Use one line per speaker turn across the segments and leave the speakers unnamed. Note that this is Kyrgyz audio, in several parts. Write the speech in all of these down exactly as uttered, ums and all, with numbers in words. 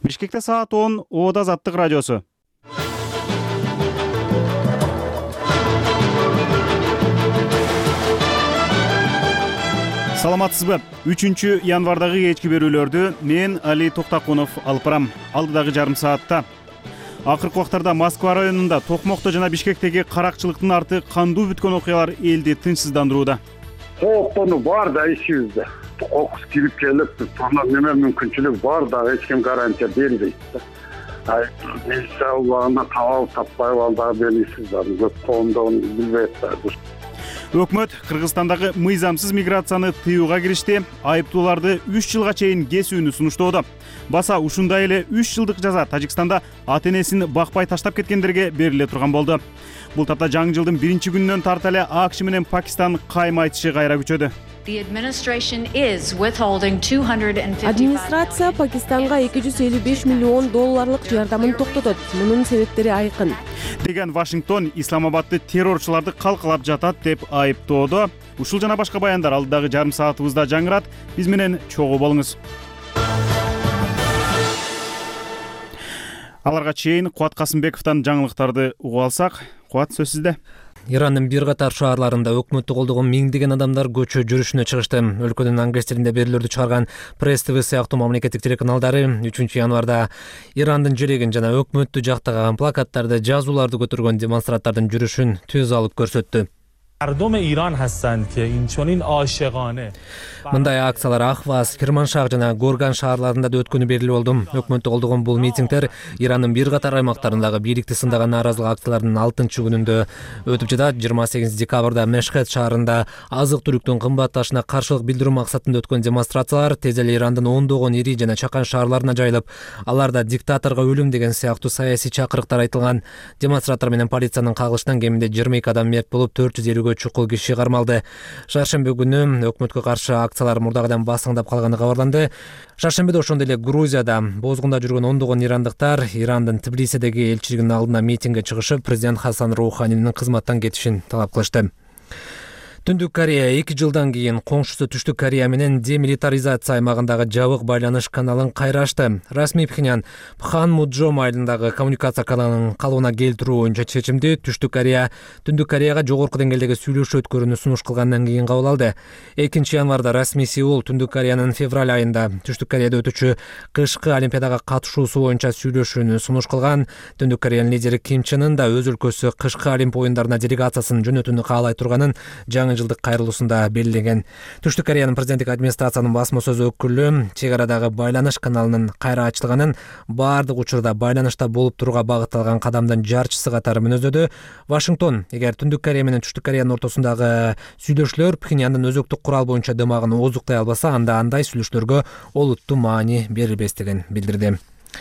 Бишкекте саат он, Ода Азаттык радиосу. Саламатсызбы? үчүнчү январдагы кечки берүүлөрдү мен Али Токтакунов алып барам. Алдыдагы жарым саатта акыркы убактарда Москва районунда Токмокто жана Бишкектеги каракчылыктын арты кандуу бүткөн окуялар элди тынчсыздандырууда.
Кооптонуу бар да ичибизде. Кокус кирип келип, тонор неме мүмкүнчүлүк бар да, эч ким гарантия бербейт да. Ай, милиция убагында табалып таппай балдагы белгисиз да, көп коомдо билбейт да.
Өкмөт Кыргызстандагы мыйзамсыз миграцияны тыюуга киришти, айыптууларды үч жылга чейин кесүүнү сунуштоодо. Баса ушундай эле үч жылдык жаза Тажикстанда ата-энесин бакпай таштап кеткендерге бериле турган болду. Бул тапта жаңы жылдын биринчи күнүнөн тарта эле АКШ менен Пакистан кайма айтышы кайра күчөдү.
Администрация Пакистанга эки жүз элүү беш миллион долларлык жардамын токтотот. Мунун себептери айкын.
Деген Вашингтон Исламабадды террорчуларды калкалап жатат деп айыптоодо. Ушул жана башка баяндар алдыдагы жарым саатыбызда жаңырат. Биз менен чогуу болуңуз. Аларга чейин Кубат Касымбековдон жаңылыктарды угуп алсак, Кубат сөз сизде.
Ирандын бир катар шаарларында өкмөттү колдогон миңдеген адамдар көчө жүрүшүнө чыгышты. Өлкөнүн англис тилинде берүүлөрдү чыгарган Пресс ТВ сыяктуу мамлекеттик телеканалдары үчүнчү январда Ирандын жерегин жана өкмөттү жактаган плакаттарды, жазууларды көтөргөн демонстранттардын жүрүшүн төз алып көрсөттү. Мындай акциялар Ахваз, Кирманшах жана Горган шаарларында да өткөнү белгилүү болду. Өкмөттү колдогон бул митингдер Ирандын бир катар аймактарындагы бийликти сындаган нааразылык акцияларынын алтынчы күнүндө өтүп жатат. жыйырма сегизинчи декабрда Мешхед шаарында азык-түлүктүн кымбатташына каршылык билдирүү максатында өткөн демонстрациялар тез эле Ирандын ондогон ири жана чакан шаарларына жайылып, аларда диктаторго өлүм деген сыяктуу саясий чакырыктар айтылган. Демонстранттар менен полициянын кагылышынан кеминде жыйырма эки адам мерт болуп, төрт жүз элүүгө чукул киши кармалды. Шаршемби күнү өкмөткө каршы акциялар мурдагыдан басыңдап калганы кабарланды. Шаршембиде ошондой эле Грузияда бозгунда жүргөн ондогон ирандыктар Ирандын Тбилисидеги элчилигинин алдына митингге чыгышып, президент Хасан Роуханинин кызматтан кетишин талап кылышты. Түндүк Корея эки жылдан кийин коңшусу Түштүк Корея менен демилитаризация аймагындагы жабык байланыш каналын кайрашты. Расмий Пхеньян Пханмуджом айылындагы коммуникация каналынын калыбына келтирүү боюнча чечимди Түштүк Корея Түндүк Кореяга жогорку деңгээлдеги сүйлөшүү өткөрүүнү сунуш кылгандан кийин кабыл алды. экинчи январда расмий Сеул Түндүк Кореянын февраль айында Түштүк Кореяда өтүүчү кышкы олимпиадага катышуусу боюнча сүйлөшүүнү сунуш кылган. Түндүк Кореянын лидери Ким Чен Ын да өз өлкөсү кышкы олимп оюндарына делегациясын жөнөтүүнү каалай турганын жаңы жылдык кайрылуусунда белгилеген. Түштүк Кореянын президенттик администрациянын басма сөз өкүлү чек арадагы байланыш каналынын кайра ачылганын баардык учурда байланышта болуп турууга багытталган кадамдын жарчысы катары мүнөздөдү. Вашингтон эгер Түндүк Корея менен Түштүк Кореянын ортосундагы сүйлөшүүлөр Пхеньяндын өзөктүк курал боюнча дымагын оозуктай албаса, анда андай сүйлөшүүлөргө олуттуу маани берилбестигин билдирди.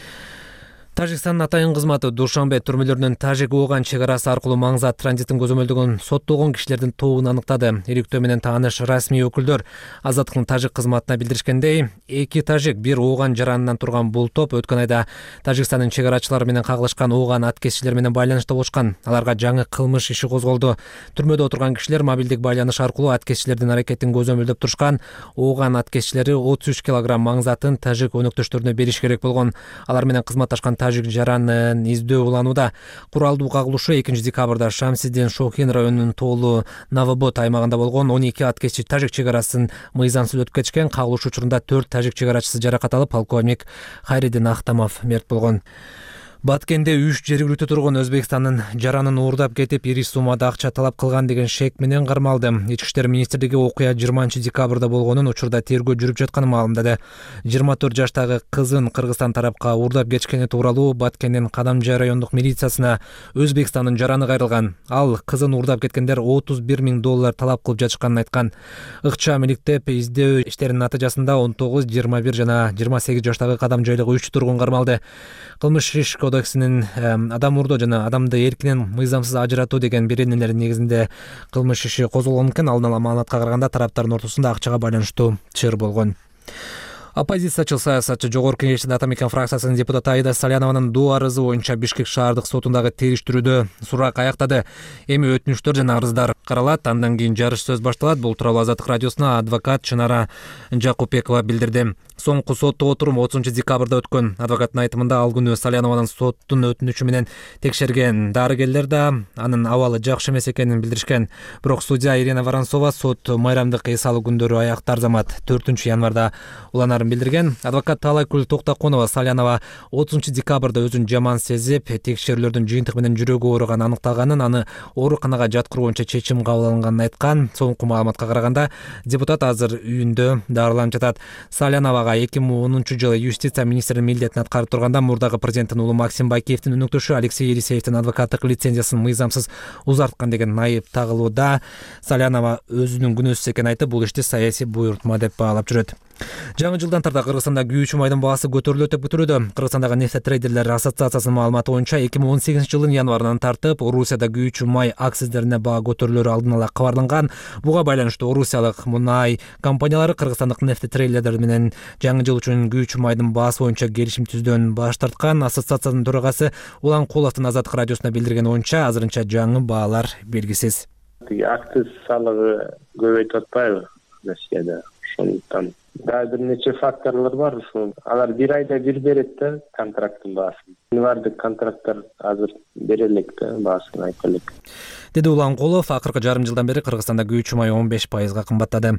Тажикстандын атайын кызматы Душанбе түрмөлөрүнүн Тажик-Ооган чек арасы аркылуу маңзат транзитин көзөмөлдөгөн соттолгон кишилердин тобун аныктады. Иликтөө менен тааныш расмий өкүлдөр Азаттыктын Тажик кызматына билдиришкендей, эки тажик бир Ооган жаранынан турган бул топ өткөн айда Тажикстандын чек арачылары менен кагылышкан Ооган аткезчилер менен байланышта болушкан. Аларга жаңы кылмыш иши козголду. Түрмөдө отурган кишилер мобилдик байланыш аркылуу аткезчилердин аракетин көзөмөлдөп турушкан. Ооган аткезчилери отуз үч килограмм маңзатын тажик өнөктөштөрүнө бериш керек болгон. Алар менен кызматташкан тажик жаранын издөө уланууда. Куралдуу кагылышы экинчи декабрда Шамсиддин Шохин районунун тоолу Навабот аймагында болгон. он эки аткезчи тажик чек арасын мыйзамсыз өтүп кетишкен. Кагылыш учурунда төрт тажик чек арачысы жаракат алып, полковник Хайридин Ахтамов мерт болгон. Баткенде үч жергиликтүү тургун Өзбекстандын жаранын уурдап кетип, ири суммада акча талап кылган деген шек менен кармалды. Ички иштер министрлиги окуя жыйырманчы декабрда болгонун, учурда тергөө жүрүп жатканын маалымдады. жыйырма төрт жаштагы кызын Кыргызстан тарапка уурдап кетишкени тууралуу Баткендин Кадамжай райондук милициясына Өзбекстандын жараны кайрылган. Ал кызын уурдап кеткендер отуз бир миң доллар талап кылып жатышканын айткан. Ыкчам иликтеп издөө иштеринин натыйжасында он тогуз, жыйырма бир жана жыйырма сегиз жаштагы Кадамжайлык үч тургун кармалды. Кылмыш иш кодексинин адам уурдоо жана адамды эркинен мыйзамсыз ажыратуу деген беренелери негизинде кылмыш иши козголгон экен. Алдын ала маалыматка караганда тараптардын ортосунда акчага байланыштуу чыр болгон. Оппозициячыл саясатчы Жогорку Кеңештин Атамекен фракциясынын депутаты Аида Салянованын доо арызы боюнча Бишкек шаардык сотундагы териштирүүдө сурак аяктады. Эми өтүнүштөр жана арыздар каралат, андан кийин жарыш сөз башталат. Бул тууралуу Азаттык радиосуна адвокат Чынара Жакупбекова билдирди. Соңку соттук отурум отузунчу декабрда өткөн. Адвокаттын айтымында ал күнү Салянованын соттун өтүнүчү менен текшерген дарыгерлер да анын абалы жакшы эмес экенин билдиришкен. Бирок судья Ирина Воронцова сот майрамдык эс алуу күндөрү аяктар замат төртүнчү январда уланарын билдирген. Адвокат Талайкүл Токтоконова Салянова отузунчу декабрда өзүн жаман сезип, текшерүүлөрдүн жыйынтыгы менен жүрөгү ооруган аныкталганын, аны ооруканага жаткыруу боюнча чечим кабыл алынганын айткан. Соңку маалыматка караганда депутат азыр үйүндө дарыланып жатат. Саляновага эки миң онунчу жылы юстиция министринин милдетин аткарып турганда мурдагы президенттин уулу Максим Бакиевдин өнөктөшү Алексей Елисеевдин адвокаттык лицензиясын мыйзамсыз узарткан деген айып тагылууда. Салянова өзүнүн күнөөсүз экенин айтып, бул ишти саясий буйрутма деп баалап жүрөт. Жаңы жылдан тарта Кыргызстанда күйүүчү майдын баасы көтөрүлөт деп күтүлүүдө. Кыргызстандагы нефтетрейдерлер ассоциациясынын маалыматы боюнча эки миң он сегизинчи жылдын январынан тартып Орусияда күйүүчү май акциздерине баа көтөрүлөрү алдын ала кабарланган. Буга байланыштуу орусиялык мунай компаниялары кыргызстандык нефтетрейдерлер менен жаңы жыл үчүн күйүүчү майдын баасы боюнча келишим түздөн баш тарткан. Ассоциациянын төрагасы Улан Куловдун Азаттык радиосуна билдирген боюнча азырынча жаңы баалар белгисиз.
Акциз салыгы көбөйтүп атпайбы Россияда? Ошондуктан дагы бир нече факторлор бар. Ушул алар бир айда бир берет да контракттын баасын. Январдык контракттар азыр бере элек да баасын айта элек.
Деди Улан Кулов. Акыркы жарым жылдан бери Кыргызстанда күйүүчү май он беш пайызга кымбаттады.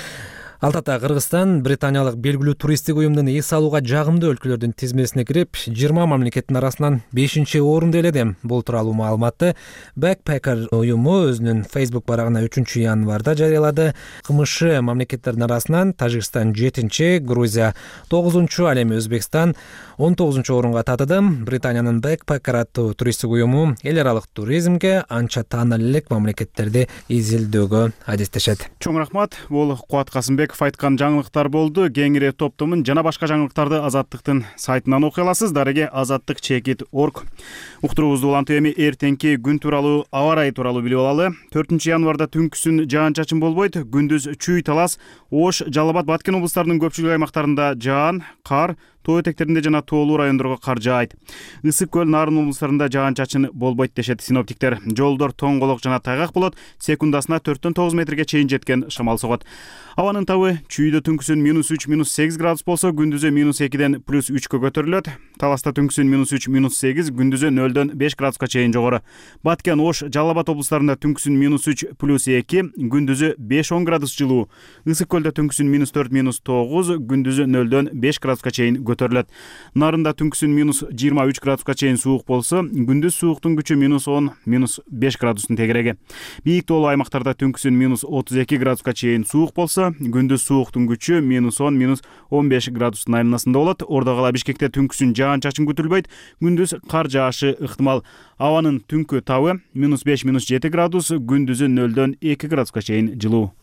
Алтата Кыргызстан британиялык белгилүү туристтик уюмдун эс алууга жагымдуу өлкөлөрдүн тизмесине кирип, жыйырма мамлекеттин арасынан бешинчи орунду ээледи. Бул тууралуу маалыматты Backpacker уюму өзүнүн Facebook барагына үчүнчү январда жарыялады. КМШ мамлекеттердин арасынан Тажикстан жетинчи, Грузия тогузунчу, ал эми Өзбекстан он тогузунчу орунга татыды. Британиянын Backpacker аттуу туристтик уюму эл аралык туризмге анча таанылуу элек мамлекеттерди изилдөөгө адестешет.
Чоң рахмат. Бул Кубат Касымбек айткан жаңылыктар болду. Кеңири топтомун жана башка жаңылыктарды Азаттыктын сайтынан окуй аласыз. Дареге азаттык чекит точка орг. Уктуруубузду улантып эми эртеңки күн тууралуу, аба ырайы тууралуу билип алалы. төртүнчү январда түнкүсүн жаан-чачын болбойт. Күндүз чүй, Талас, Ош, Жалал Абад, Баткен облустарынын көпчүлүк аймактарында жаан, кар, тоо этектеринде жана тоолуу райондорго кар жаайт. Ысык көл, Нарын облустарында жаан-чачын болбойт дешет синоптиктер. Жолдор тоңголок жана тайгак болот. Секундасына төрттөн тогуз метрге чейин жеткен шамал согот. Абанын табы чүйдө түнкүсүн минус үч, минус сегиз градус болсо, күндүзү минус экиден плюс үчкө көтөрүлөт. Таласта түнкүсүн минус үч, минус сегиз, күндүзү нөлдөн беш градуска чейин жогору. Баткен, Ош, Жалал Абад облустарында түнкүсүн минус үч, плюс эки, күндүзү беш он градус жылуу. Ысык көлдө түнкүсүн минус төрт, минус тогуз, күндүзү нөлдөн беш градуска чейин көтөрүлөт. Нарында түнкүсүн минус жыйырма үч градуска чейин суук болсо, күндүз сууктун күчү минус он, минус беш градустун тегереги. Бийик тоолуу аймактарда түнкүсүн минус отуз эки градуска чейин суук болсо, күндүз сууктун күчү минус он, минус он беш градустун айланасында болот. Ордо кала Бишкекте түнкүсүн жаан-чачын күтүлбөйт, күндүз кар жаашы ыктымал. Абанын түнкү табы минус беш, минус жети градус, күндүзү нөлдөн эки градуска чейин жылуу.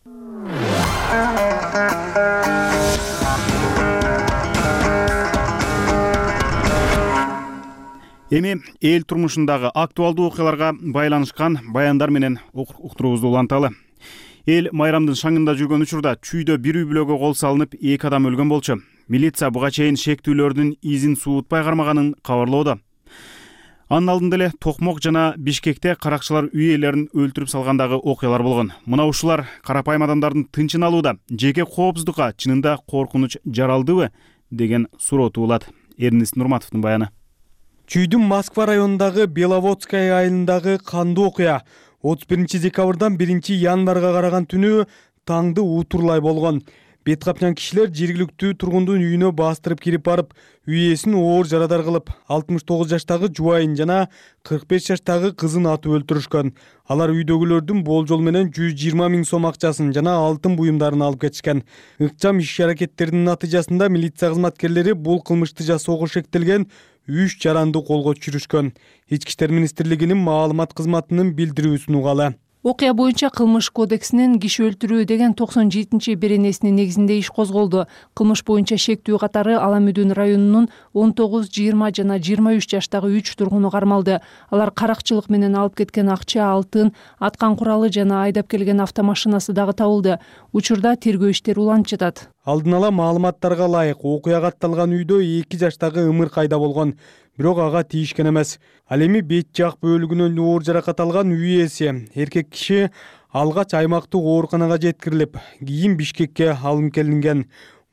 Эми эл турмушундагы актуалдуу окуяларга байланышкан баяндар менен уктуруубузду уланталы. Эл майрамдын шаңында жүргөн учурда чүйдө бир үй бүлөгө кол салынып, эки адам өлгөн болчу. Милиция буга чейин шектүүлөрдүн изин суутпай кармаганын кабарлоодо. Анын алдында эле Токмок жана Бишкекте каракчылар үй ээлерин өлтүрүп салгандагы окуялар болгон. Мына ушулар карапайым адамдардын тынчын алууда жеке коопсуздукка чынында коркунуч жаралдыбы деген суроо туулат. Эрнис Нурматовдун баяны.
Чүйдүн Москва районундагы Беловодская айылындагы кандуу окуя отуз биринчи декабрдан биринчи январга караган түнү таңды утурлай болгон. Бет капчан кишилер жергиликтүү тургундун үйүнө бастырып кирип барып, үй ээсин оор жарадар кылып, алтымыш тогуз жаштагы жубайын жана кырк беш жаштагы кызын атып өлтүрүшкөн. Алар үйдөгүлөрдүн болжол менен жүз жыйырма миң сом акчасын жана алтын буюмдарын алып кетишкен. Ыкчам иш-аракеттердин натыйжасында милиция кызматкерлери бул кылмышты жасоого шектелген үч жаранды колго түшүрүшкөн. Ички иштер министрлигинин маалымат кызматынын билдирүүсүн угалы.
Окуя боюнча кылмыш кодексинин киши өлтүрүү деген токсон жетинчи беренесинин негизинде иш козголду. Кылмыш боюнча шектүү катары Аламүдүн районунун он тогуз, жыйырма жана жыйырма үч жаштагы үч тургуну кармалды. Алар каракчылык менен алып кеткен акча, алтын, аткан куралы жана айдап келген автомашинасы дагы табылды. Учурда тергөө иштери уланып жатат.
Алдын ала маалыматтарга ылайык окуяга атталган үйдө эки жаштагы ымыр кайда болгон. Бирок ага тийишкен эмес. Ал эми бет жак бөлүгүнөн оор жаракат алган үй ээси эркек киши алгач аймактык ооруканага жеткирилип, кийин Бишкекке алынып келинген.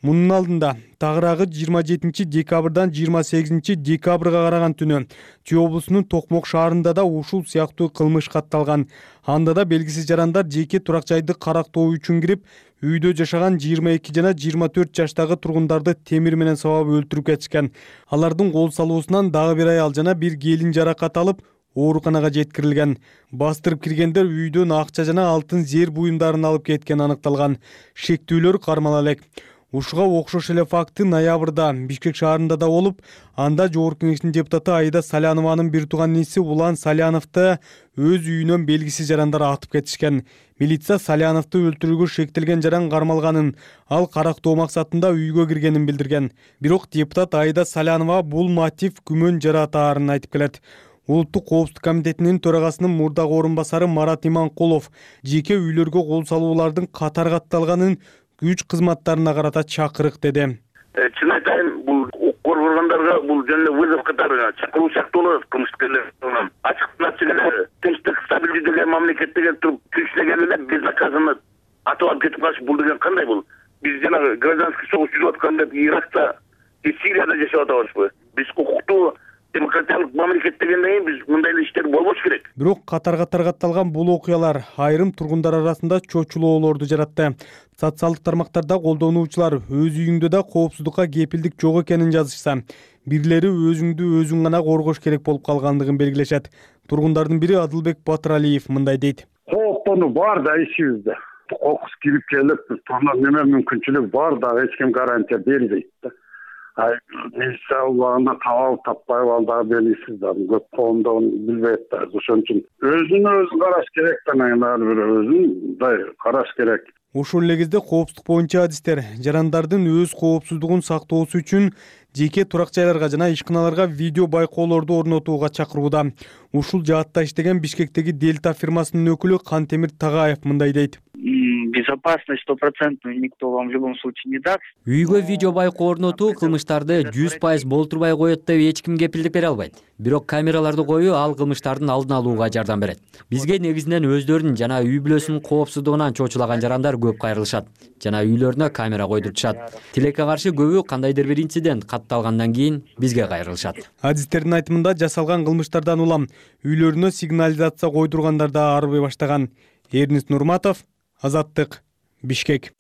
Мунун алдында тагыраагы жыйырма жетинчи декабрдан жыйырма сегизинчи декабрга караган түнү Чүй облусунун Токмок шаарында да ушул сыяктуу кылмыш катталган. Анда да белгисиз жарандар жеке турак жайды карактоо үчүн кирип, үйдө жашаган жыйырма эки жана жыйырма төрт жаштагы тургундарды темир менен сабап өлтүрүп кетишкен. Алардын кол салуусунан дагы бир аял жана бир келин жаракат алып, ооруканага жеткирилген. Бастырып киргендер үйдөн акча жана алтын зер буюмдарын алып кеткен аныкталган. Шектүүлөр кармала элек. Ушуга окшош эле факты ноябрда Бишкек шаарында да болуп, анда Жогорку Кеңештин депутаты Аида Салянованын бир тууган иниси Улан Саляновду өз үйүнөн белгисиз жарандар атып кетишкен. Милиция Саляновду өлтүрүүгө шектелген жаран кармалганын, ал карактоо максатында үйгө киргенин билдирген. Бирок депутат Аида Салянова бул мотив күмөн жаратаарын айтып келет. Улуттук коопсуздук комитетинин төрагасынын мурдагы орун басары Марат Иманкулов жеке үйлөргө кол салуулардын катар катталганын күч кызматтарына карата чакырык деди.
Чын айтайын, бул укук органдарга бул жөн эле вызов катары чакыруу сыяктуу болот кылмышкерлер. Ачык ачык эле тынчтык стабилдүү деген мамлекетте туруп күчүнө келип эле безнаказанно атып алып кетип калыш, бул деген кандай бул? Биз жанагы гражданский согуш жүрүп атканда Иракта, Сирияда жашап атабызбы? Биз укуктуу демократиялык мамлекет дегенден кийин биз мындай иштер болбош керек.
Бирок катар-катар катталган бул окуялар айрым тургундар арасында чочулоолорду жаратты. Социалдык тармактарда колдонуучулар өз үйүңдө да коопсуздукка кепилдик жок экенин жазышса, бирлери өзүңдү өзүң гана коргош керек болуп калгандыгын белгилешет. Тургундардын бири Адылбек Батыралиев мындай дейт.
Кооптонуу бар да ичибизде. Кокус кирип келип, тоно неме мүмкүнчүлүк бар да эч ким гарантия бербейт да. Ай, милиция убагында табап таппай балдагы белгисиз да, көп коомдо билбейт да. Ошон үчүн өзүн өзү караш керек да, ар бир өзүн да караш керек.
Ушул эле кезде коопсуздук боюнча адистер жарандардын өз коопсуздугун сактоосу үчүн жеке турак жайларга жана ишканаларга видео байкоолорду орнотууга чакырууда. Ушул жаатта иштеген Бишкектеги Дельта фирмасынын өкүлү Кантемир Тагаев мындай дейт.
Безопасность стопроцентную никто вам в любом случае не даст.
Үйгө видео байкоо орнотуу кылмыштарды жүз пайыз болтурбай коет деп эч ким кепилдик бере албайт. Бирок камераларды коюу ал кылмыштардын алдын алууга жардам берет. Бизге негизинен өздөрүнүн жана үй бүлөсүнүн коопсуздугунан чочулаган жарандар көп кайрылышат жана үйлөрүнө камера койдуртушат. Тилекке каршы көбү кандайдыр бир инцидент катталгандан кийин бизге кайрылышат.
Адистердин айтымында жасалган кылмыштардан улам үйлөрүнө сигнализация койдургандар да арыбай баштаган. Эрнис Нурматов, Азаттык, Бишкек.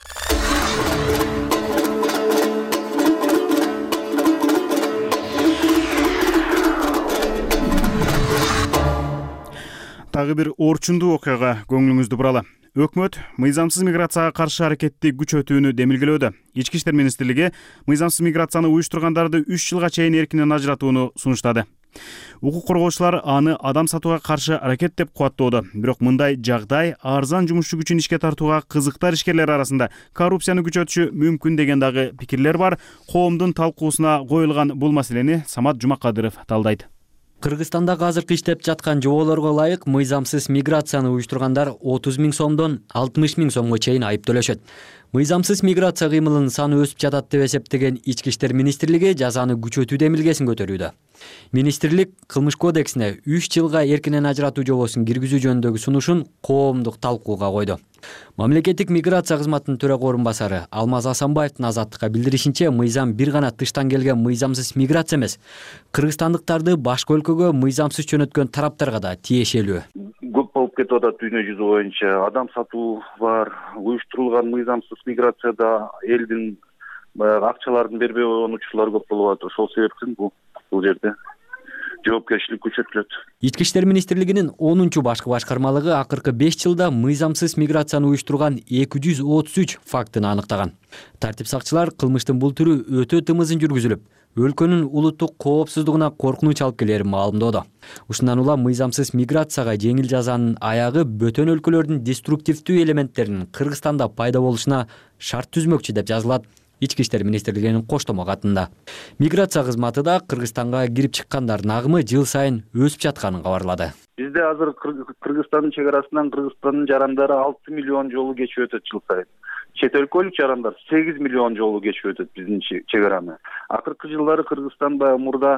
Тагы бир орчундуу окуяга көңүлүңүздү буралы. Өкмөт мыйзамсыз миграцияга каршы аракетти күчөтүүнү демилгелөөдө. Ички иштер министрлиги мыйзамсыз миграцияны уюштургандарды үч жылга чейин эркинен ажыратууну сунуштады. Укук коргоочулар аны адам сатууга каршы аракет деп кубаттоодо. Бирок мындай жагдай арзан жумушчу күчүн ишке тартууга кызыктар ишкерлер арасында коррупцияны күчөтүшү мүмкүн деген дагы пикирлер бар. Коомдун талкуусуна коюлган бул маселени Самат Жумакадыров талдайт.
Кыргызстанда азыркы иштеп жаткан жоболорго ылайык мыйзамсыз миграцияны уюштургандар отуз миң сомдон алтымыш миң сомго чейин айып төлөшөт. Мыйзамсыз миграция кыймылынын саны өсүп жатат деп эсептеген Ички иштер министрлиги жазаны күчөтүү демилгесин көтөрүүдө. Министрлик кылмыш кодексине үч жылга эркинен ажыратуу жобосун киргизүү жөнүндөгү сунушун коомдук талкууга койду. Мамлекеттик миграция кызматынын төрага орун басары Алмаз Асанбаевдин Азаттыкка билдиришинче, мыйзам бир гана тыштан келген мыйзамсыз миграция эмес, кыргызстандыктарды башка өлкөгө мыйзамсыз жөнөткөн тараптарга да тиешелүү.
Көп болуп кетип атат дүйнө жүзү боюнча. Адам сатуу бар, уюштурулган мыйзамсыз миграцияда элдин акчаларын бербей койгон учурлар көп болуп атат. Ошол себептен бул бул жерде жоопкерчилик күчөтүлөт.
Ички иштер министрлигинин онунчу башкы башкармалыгы акыркы беш жылда мыйзамсыз миграцияны уюштурган эки жүз отуз үч фактыны аныктаган. Тартип сакчылар кылмыштын бул түрү өтө тымызын жүргүзүлүп, өлкөнүн улуттук коопсуздугуна коркунуч алып келерин маалымдоодо. Ушундан улам мыйзамсыз миграцияга жеңил жазанын аягы бөтөн өлкөлөрдүн деструктивдүү элементтеринин Кыргызстанда пайда болушуна шарт түзмөкчү деп жазылат Ички иштер министрлигинин коштомо катында. Миграция кызматы да Кыргызстанга кирип чыккандардын агымы жыл сайын өсүп жатканын кабарлады.
Бизде азыр Кыргызстандын чек арасынан Кыргызстандын жарандары алты миллион жолу кечип өтөт жыл сайын. Чет өлкөлүк жарандар сегиз миллион жолу кечип өтөт биздин чек араны. Акыркы жылдары Кыргызстан баягы мурда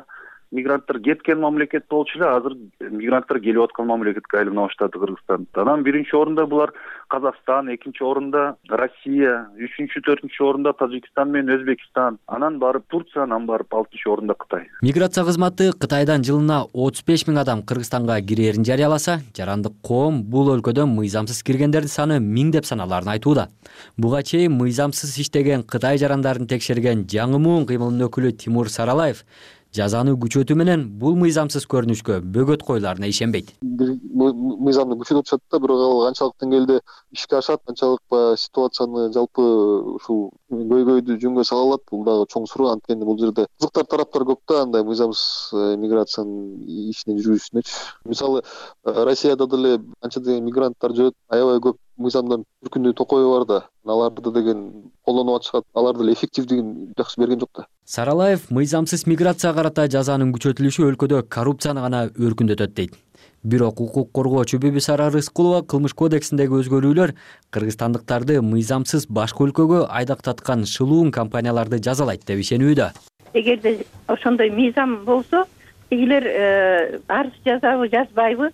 мигранттар кеткен мамлекет болчу эле азыр мигранттар келип аткан мамлекетке айлана баштады Кыргызстан. Анан биринчи орунда булар Казакстан, экинчи орунда Россия, үчүнчү, төртүнчү орунда Тажикстан менен Өзбекстан, анан барып Турция, анан барып алтынчы орунда Кытай.
Миграция кызматы Кытайдан жылына отуз беш миң адам Кыргызстанга кирерин жарыяласа, жарандык коом бул өлкөдөн мыйзамсыз киргендердин саны миңдеп саналарын айтууда. Буга чейин мыйзамсыз иштеген Кытай жарандарын текшерген жаңы муун кыймылынын өкүлү Тимур Саралаев жазаны күчөтүү менен бул мыйзамсыз көрүнүшкө бөгөт коюларына ишенбейт.
Мыйзамды күчөтүп атышат да, бирок ал канчалык деңгээлде ишке ашат, канчалык ситуацияны жалпы ушул көйгөйдү жөнгө сала алат, бул дагы чоң суроо. Анткени бул жерде кызыктар тараптар көп да, андай мыйзамсыз миграциянын ишин жүргүзүүсүнөчү. Мисалы, Россияда деле анча деген мигранттар жүрөт, аябай көп мыйзамдан түркүндүү токой бар да, аларды деген колдонуп атышат, алар деле эффективдигин жакшы берген жок да.
Саралаев мыйзамсыз миграцияга карата жазанын күчөтүлүшү өлкөдө коррупцияны гана өркүндөтөт дейт. Бирок укук коргоочу Бибисара Рыскулова кылмыш кодексиндеги өзгөрүүлөр кыргызстандыктарды мыйзамсыз башка өлкөгө айдактаткан шылуун компанияларды жазалайт деп ишенүүдө.
Эгерде ошондой мыйзам болсо, тигилер арыз жазабы, жазбайбы,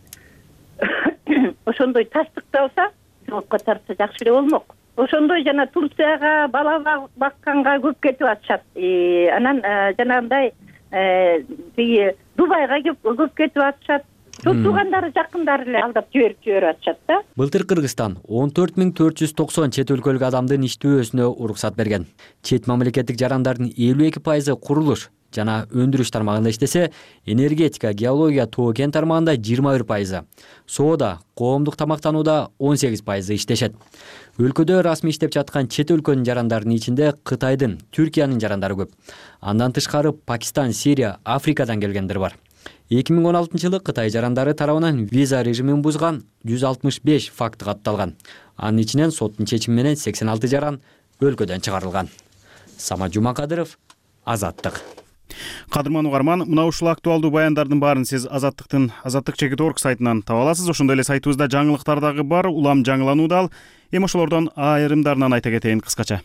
ошондой тастыкталса, жоопко тартса жакшы эле болмок. Ошондой жана Турцияга бала бакканга көп кетип атышат. Анан жанагындай тиги Дубайга көп кетип атышат. Туугандары, жакындары эле алдап жиберип жиберип атышат да.
Былтыр Кыргызстан он төрт миң төрт жүз токсон чет өлкөлүк адамдын иштөөсүнө уруксат берген. Чет мамлекеттик жарандардын элүү эки пайызы курулуш жана өндүрүш тармагында иштесе, энергетика, геология, тоо кен тармагында жыйырма бир пайызы, соода, коомдук тамактанууда он сегиз пайызы иштешет. Өлкөдө расмий иштеп жаткан чет өлкөнүн жарандарынын ичинде Кытайдын, Түркиянын жарандары көп. Андан тышкары Пакистан, Сирия, Африкадан келгендер бар. эки миң он алтынчы жылы Кытай жарандары тарабынан виза режимин бузган жүз алтымыш беш факты катталган. Анын ичинен соттун чечими менен сексен алты жаран өлкөдөн чыгарылган. Самат Жумакадыров, Азаттык.
Кадырман угарман, мына ушул актуалдуу баяндардын баарын сиз Азаттыктын азаттык чекит точка орг сайтынан таба аласыз. Ошондой эле сайтыбызда жаңылыктар дагы бар, улам жаңыланууда ал. Эми ошолордон айрымдарынан айта кетейин кыскача.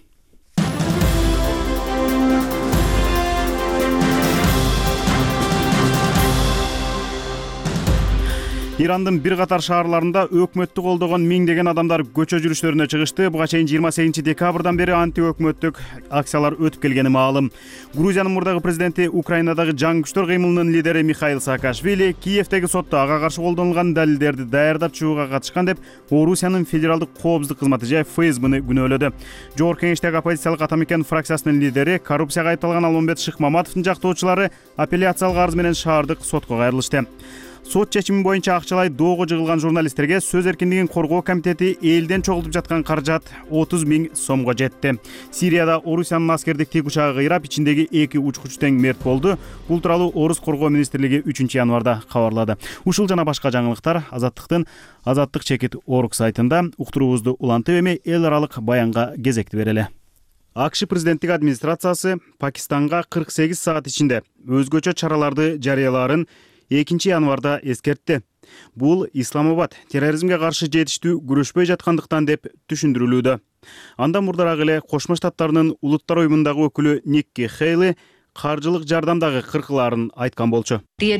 Ирандын бир катар шаарларында өкмөттү колдогон миңдеген адамдар көчө жүрүштөрүнө чыгышты. Буга чейин жыйырма сегизинчи декабрдан бери анти өкмөттүк акциялар өтүп келгени маалым. Грузиянын мурдагы президенти Украинадагы жаңы күчтөр кыймылынын лидери Михаил Саакашвили Киевдеги сотто ага каршы колдонулган далилдерди даярдап чыгууга катышкан деп Орусиянын федералдык коопсуздук кызматы же эф эс бны күнөөлөдү. Жогорку кеңештеги оппозициялык атамекен фракциясынын лидери, коррупцияга айыпталган Алмамбет Шыкмаматовдун жактоочулары апелляциялык арыз менен шаардык сотко кайрылышты. Сот чечими боюнча акчалай доого жыгылган журналисттерге сөз эркиндигин коргоо комитети элден чогултуп жаткан каражат отуз миң сомго жетти. Сирияда Орусиянын аскердик тик учагы кыйрап, ичиндеги эки учкуч тең мерт болду. Бул тууралуу Орус коргоо министрлиги үчүнчү январда кабарлады. Ушул жана башка жаңылыктар Азаттыктын азаттык чекит точка орг сайтында. Уктуруубузду улантып эми эл аралык баянга кезекти берели. АКШ президенттик администрациясы Пакистанга кырк сегиз саат ичинде өзгөчө чараларды жарыялаарын экинчи январда эскертти. Бул Исламабад терроризмге каршы жетиштүү күрөшпөй жаткандыктан деп түшүндүрүлүүдө. Андан мурдараак эле Кошмо Штаттарынын улуттар уюмундагы өкүлү Никки Хейли каржылык жардамдагы кыркыларын айткан болчу.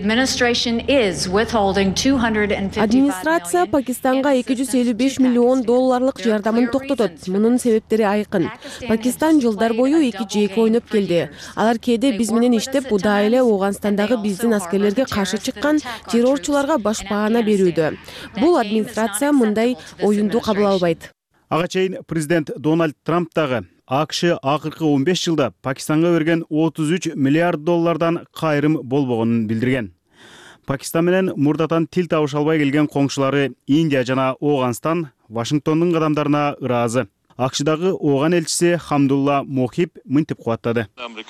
Администрация Пакистанга эки жүз элүү беш миллион долларлык жардамын токтотот. Мунун себептери айкын. Пакистан жылдар бою эки жээкке ойноп келди. Алар кээде биз менен иштеп, буда эле Ооганстандагы биздин аскерлерге каршы чыккан террорчуларга башпаана берүүдө. Бул администрация мындай оюнду кабыл албайт.
Ага чейин президент Дональд Трамп дагы АКШ акыркы он беш жылда Пакистанга берген отуз үч миллиард доллардан кайрым болбогонун билдирген. Пакистан менен мурдатан тил табыша албай келген коңшулары Индия жана Ооганстан Вашингтондун кадамдарына ыраазы. АКШдагы Ооган элчиси Хамдулла Мохиб мынтип кубаттады.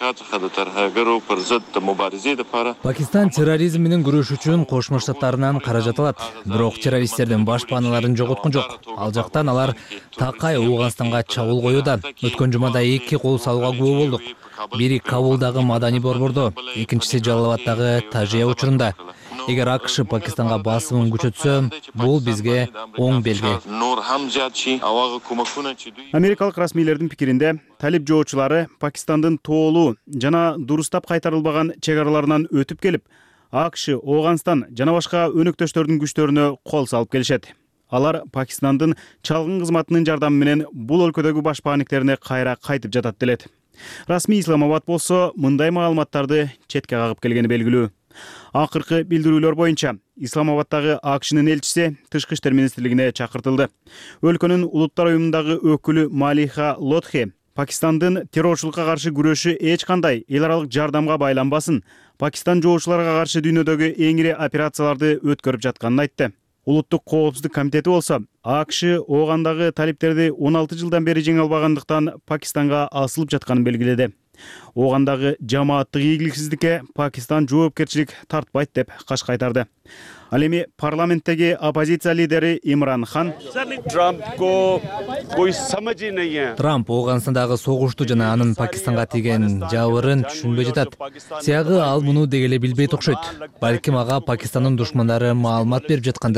Пакистан терроризм менен күрөш үчүн Кошмо Штаттарынан каражат алат. Бирок террористтердин башпаналарын жоготкон жок. Ал жактан алар такай Ооганстанга чабуул коюуда. Өткөн жумада эки кол салууга күбө болдук. Бири Кабулдагы Мадани борбордо, экинчиси Жалалабаддагы Тажия учурунда. эгер акш Пакистанга басымын күчөтсө, бул бизге оң белги.
Америкалык расмийлердин пикиринде, талиб жоочулары Пакистандын тоолуу жана дурустап кайтарылбаган чек араларынан өтүп келип, акш, Ооганстан жана башка өнөктөштөрдүн күчтөрүнө кол салып келишет. Алар Пакистандын чалгын кызматынын жардамы менен бул өлкөдөгү башпаанниктерине кайра кайтып жатат делет. Расмий Исламабад болсо мындай маалыматтарды четке кагып келгени белгилүү. Акыркы билдирүүлөр боюнча, Исламабаддагы акшнын элчиси Тышкы иштер министрлигине чакыртылды. Өлкөнүн улуттар уюмундагы өкүлү Малиха Лотхи Пакистандын террорчулукка каршы күрөшү эч кандай эл аралык жардамга байланбасын, Пакистан жоочуларга каршы дүйнөдөгү эң ири операцияларды өткөрүп жатканын айтты. Улуттук коопсуздук комитети болсо, акш Оогандагы талиптерди он алты жылдан бери жеңе албагандыктан Пакистанга асылып жатканын белгиледи. Оогандагы жамааттык ийгиликсиздикке Пакистан жоопкерчилик тартпайт деп каш кайтарды. Ал эми парламенттеги оппозиция лидери Имран Хан
Трамп Ооганстандагы согушту жана анын Пакистанга тийген жабырын түшүнбөй жатат. Сиягы ал муну деги эле билбейт окшойт. Балким ага Пакистандын душмандары маалымат берип жаткандыр,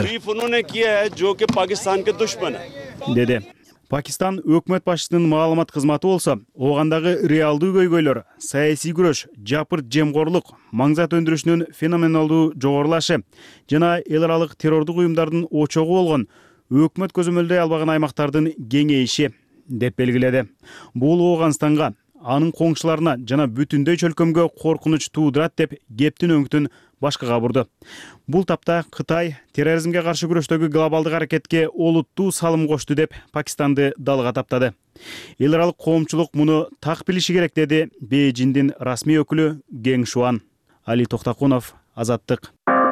деди. Пакистан өкмөт башчысынын маалымат кызматы болсо, Оогандагы реалдуу көйгөйлөр, саясий күрөш, жапырт жемкорлук, маңзат өндүрүшүнүн феноменалдуу жогорулашы жана эл аралык террордук уюмдардын очогу болгон өкмөт көзөмөлдөй албаган аймактардын кеңейиши деп белгиледи. Бул Ооганстанга, анын коңшуларына жана бүтүндөй чөлкөмгө коркунуч туудурат деп кептин өңүтүн башкага бурду. Бул тапта Кытай терроризмге каршы күрөштөгү глобалдык аракетке олуттуу салым кошту деп Пакистанды далга таптады. Эл аралык коомчулук муну так билиши керек, деди Бейжиңдин расмий өкүлү Гeng Шуан. Али Токтокунов, Азаттык.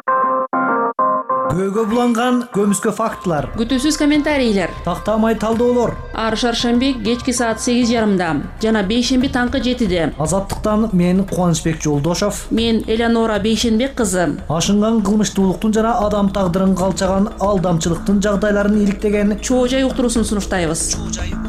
Көйгө буланган көмүскө фактылар,
күтүүсүз комментарийлер,
тактамай талдоолор.
Ар шаршемби кечки саат сегиз жарымда жана бейшемби таңкы жетиде.
Азаттыктан мен Кубанычбек Жолдошов,
мен Элеонора Бейшенбек кызы.
Ашынган кылмыштуулуктун жана адам тагдырын калчаган алдамчылыктын жагдайларын иликтеген
чоо жай уктуруусун сунуштайбыз.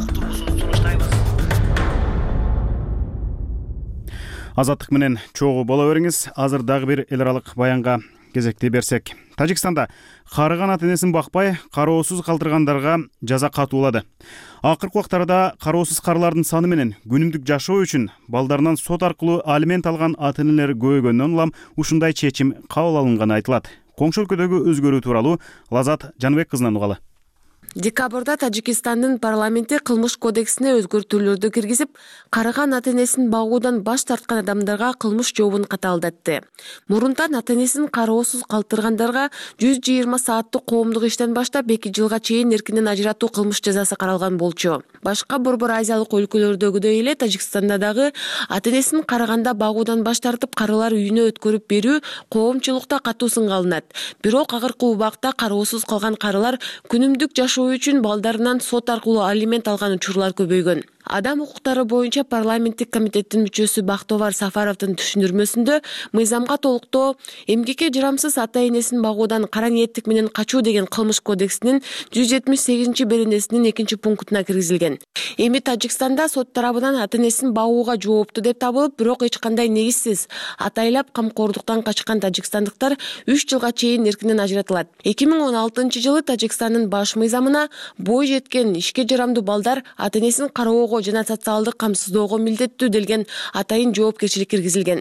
Азаттык менен чогуу боло бериңиз. Азыр дагы бир эл аралык баянга кезекти берсек. Тажикстанда карыган ата-энесин бакпай, кароосуз калтыргандарга жаза катуулады. Акыркы убактарда кароосуз карылардын саны менен күнүмдүк жашоо үчүн балдарынан сот аркылуу алимент алган ата-энелер көбөйгөндөн улам ушундай чечим кабыл алынганы айтылат. Коңшу өлкөдөгү өзгөрүү тууралуу Лазат Жанбек кызынан угалы.
Декабрда Тажикстандын парламенти кылмыш кодексине өзгөртүүлөрдү киргизип, карыган ата-энесин багуудан баш тарткан адамдарга кылмыш жообун катаалдатты. Мурунтан ата-энесин кароосуз калтыргандарга жүз жыйырма сааттык коомдук иштен баштап эки жылга чейин эркинен ажыратуу кылмыш жазасы каралган болчу. Башка борбор азиялык өлкөлөрдөгүдөй эле Тажикстанда дагы ата-энесин карыганда багуудан баш тартып карылар үйүнө өткөрүп берүү коомчулукта катуу сынга алынат. Бирок акыркы убакта кароосуз калган карылар күнүмдүк жашоо үчүн балдарынан сот аркылуу алимент алган учурлар көбөйгөн. Адам укуктары боюнча парламенттик комитеттин мүчөсү Бактовар Сафаровдун түшүндүрмөсүндө мыйзамга толуктоо эмгекке жарамсыз ата-энесин багуудан кара ниеттик менен качуу деген кылмыш кодексинин жүз жетимиш сегизинчи беренесинин экинчи пунктуна киргизилген. Эми Тажикстанда сот тарабынан ата-энесин багууга жоопту деп табылып, бирок эч кандай негизсиз атайлап камкордуктан качкан тажикстандыктар үч жылга чейин эркинен ажыратылат. эки миң он алтынчы жылы Тажикстандын баш мыйзамына бой жеткен ишке жарамдуу балдар ата-энесин кароого жана социалдык камсыздоого милдеттүү делген атайын жоопкерчилик киргизилген.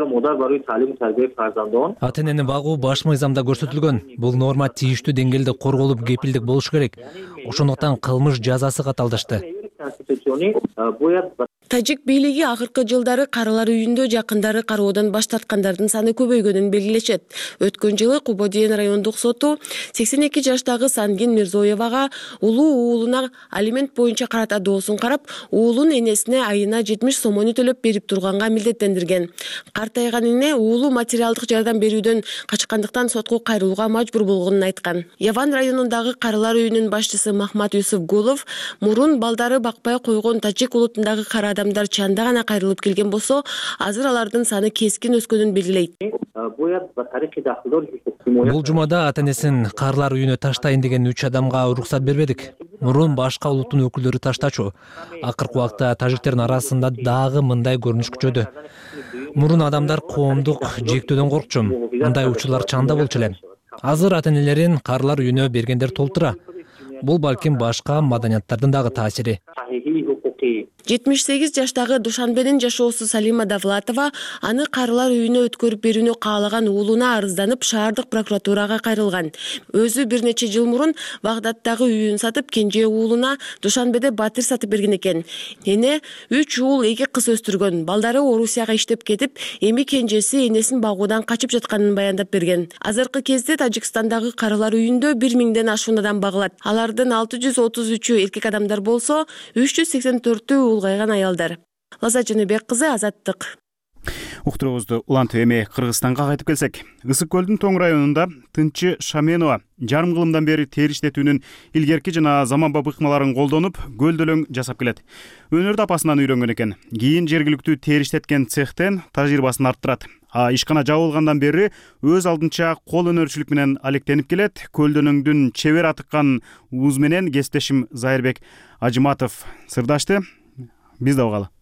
Ата-энени багуу баш мыйзамда көрсөтүлгөн. Бул норма тийиштүү деңгээлде корголуп, кепилдик болуш керек. Ошондуктан кылмыш жазасы каталдашты.
Тажик бийлиги акыркы жылдары карылар үйүндө жакындары кароодон баш тарткандардын саны көбөйгөнүн белгилешет. Өткөн жылы Кубодиен райондук соту сексен эки жаштагы Сангин Мирзоевага улуу уулуна алимент боюнча карата доосун карап, уулун энесине айына жетимиш сомону төлөп берип турганга милдеттендирген. Картайган эне уулу материалдык жардам берүүдөн качкандыктан сотко кайрылууга мажбур болгонун айткан. Яван районундагы карылар үйүнүн башчысы Махмат Юсуф Гулов мурун балдары бакпай койгон тажик улутундагы кара адамдар чанда гана кайрылып келген болсо, азыр алардын саны кескин өскөнүн белгилейт.
Бул жумада ата-энесин карлар үйүнө таштайын деген үч адамга уруксат бербедик. Мурун башка улуттун өкүлдөрү таштачу. Акыркы убакта тажиктердин арасында дагы мындай көрүнүш күчөдү. Мурун адамдар коомдук жектөөдөн коркчу. Мындай учурлар чанда болчу эле. Азыр ата-энелерин карлар үйүнө бергендер толтура. Бул балким башка маданияттардын дагы таасири.
жетимиш сегиз жаштагы Душанбенин жашоосу Салима Давлатова аны карлар үйүнө өткөрүп берүүнү каалаган уулуна арызданып шаардык прокуратурага кайрылган. Өзү бир нече жыл мурун Багдаддагы үйүн сатып, кенже уулуна Душанбеде батир сатып берген экен. Эне үч уул эки кыз өстүргөн. Балдары Орусияга иштеп кетип, эми кенжеси энесин багуудан качып жатканын баяндап берген. Азыркы кезде Тажикстандагы карлар үйүндө бир миңден ашуун адам багылат. Алардын алты жүз отуз үчү эркек адамдар болсо, үч жүз сексен төртү улгайган аялдар. Лаза Жаныбек кызы, Азаттык.
Уктурубузду улантып эми Кыргызстанга кайтып келсек, Ысык көлдүн Тоң районунда Тынчы Шаменова жарым кылымдан бери тери иштетүүнүн илгерки жана заманбап ыкмаларын колдонуп, көлдөлөң жасап келет. Өнөрдү апасынан үйрөнгөн экен. Кийин жергиликтүү тери иштеткен цехтен тажрыйбасын арттырат. А ишкана жабылгандан бери өз алдынча кол өнөрчүлүк менен алектенип келет. Көлдөлөңдүн чебер атыккан ууз менен кесиптешим Зайырбек Ажыматов сырдашты. Биз да угалы.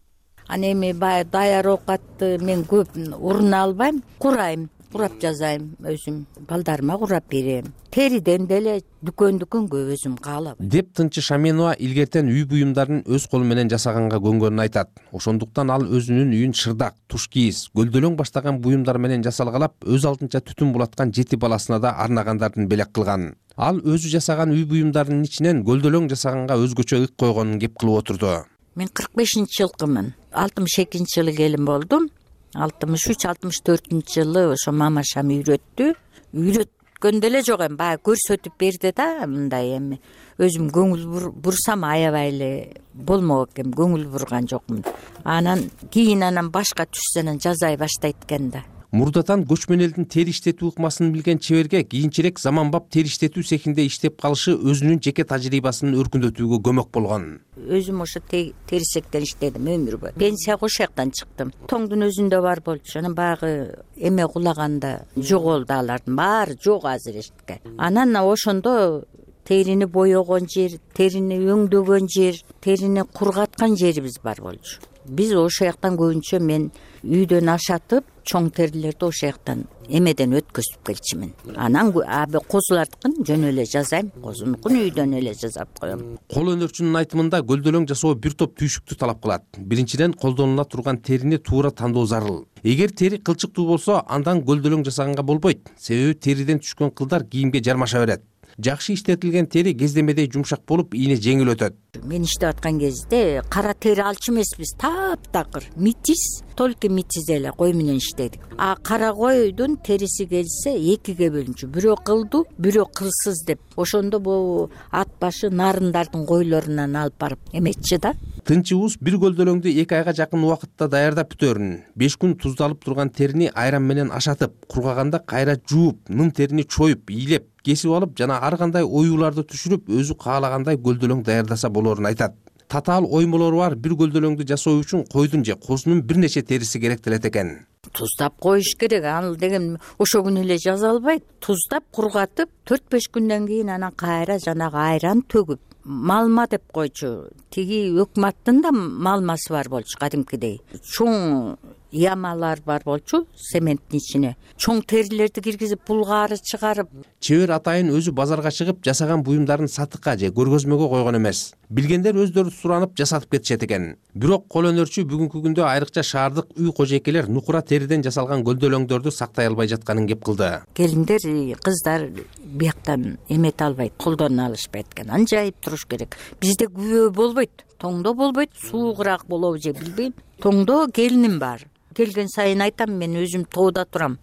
Аны эми баягы даяр оокатты мен көп уруна албайм, курайм, курап жасайм өзүм. Балдарыма курап берем. Териден деле дүкөндүкөнгө өзүм каалабайм.
Деп Тынчы Шаменова илгертен үй буюмдарын өз колу менен жасаганга көнгөнүн айтат. Ошондуктан ал өзүнүн үйүн шырдак, туш кийиз, көлдөлөң баштаган буюмдар менен жасалгалап, өз алдынча түтүн булаткан жети баласына да арнагандардын белек кылган. Ал өзү жасаган үй буюмдарынын ичинен көлдөлөң жасаганга өзгөчө ык койгонун кеп кылып отурду.
Мен кырк бешинчи жылкымын. алтымыш экинчи жылы келин болдум. алтымыш үч алтымыш төртүнчү жылы ошо мамашам үйрөттү. Үйрөткөндө эле жок эми, баягы көрсөтүп берди да, мындай эми. Өзүм көңүл бурсам аябай эле болмок экен, көңүл бурган жокмун. Анан кийин анан башка түшсөнөн жазай баштайт экен да.
Мурдатан көчмөн элдин тери иштетүү ыкмасын билген чеберге кийинчерээк заманбап тери иштетүү цехинде иштеп калышы өзүнүн жеке тажрыйбасын өркүндөтүүгө көмөк болгон.
Өзүм ошо тери цехтен иштедим өмүр бою. Пенсияга ошол жактан чыктым. Тоңдун өзүндө бар болчу. Анан баягы эме кулаганда жоголду алардын баары, жок азыр эчтеке. Анан ошондо терини боёгон жер, терини өңдөгөн жер, терини кургаткан жерибиз бар болчу. Биз ошол жактан көбүнчө мен үйдөн ашатып, чоң терилерди ошол жактан эмеден өткөзүп келчимин. Анан аби козулардыкын жөн эле жасайм, козунукун үйдөн эле жасап коем.
Кол өнөрчүнүн айтымында көлдөлөң жасоо бир топ түйшүктү талап кылат. Биринчиден колдонула турган терини туура тандоо зарыл. Эгер тери кылчыктуу болсо, андан көлдөлөң жасаганга болбойт. Себеби териден түшкөн кылдар кийимге жармаша берет. Жакшы иштетилген тери кездемедей жумшак болуп, ийне жеңил өтөт.
Мен иштеп аткан кезде кара тери алчу эмеспиз, таптакыр, митиз, только митиз эле кой менен иштедик. А кара койдун териси келсе экиге бөлүнчү, бирөө кылдуу, бирөө кылсыз деп. Ошондо бул ат башы нарындардын койлорунан алып барып эметчи да.
Тынчыбыз бир көлдөлөңдү эки айга жакын убакытта даярдап бүтөрүн. беш күн туздалып турган терини айран менен ашатып, кургаганда кайра жууп, ным терини чоюп, ийлеп, кесип алып жана ар кандай оюуларды түшүрүп, өзү каалагандай көлдөлөң даярдаса болорун айтат. Татаал оймолору бар бир көлдөлөңдү жасоо үчүн койдун же козунун бир нече териси керектелет экен.
Туздап коюш керек. Ал деген ошо күнү эле жаза албайт. Туздап кургатып, төрт беш күндөн кийин анан кайра жанагы айран төгүп, малма деп койчу. Тиги өкматтын да малмасы бар болчу кадимкидей. Чоң ямалар бар болчу цементтин ичине. Чоң терилерди киргизип, булгаары чыгарып.
Чебер атайын өзү базарга чыгып, жасаган буюмдарын сатыкка же көргөзмөгө койгон эмес. Билгендер өздөрү суранып жасатып кетишет экен. Бирок кол өнөрчү бүгүнкү күндө айрыкча шаардык үй кожойкелер нукура териден жасалган көлдөлөңдөрдү сактай албай жатканын кеп кылды.
Келиндер, кыздар бияктан эмете албайт, колдоно алышпайт экен. Анжайып туруш керек. Бизде күбө болбойт, тоңдо болбойт, суугураак болобу же билбейм. Тоңдо келиним бар. Келген сайын айтам, мен өзүм тоодо турам.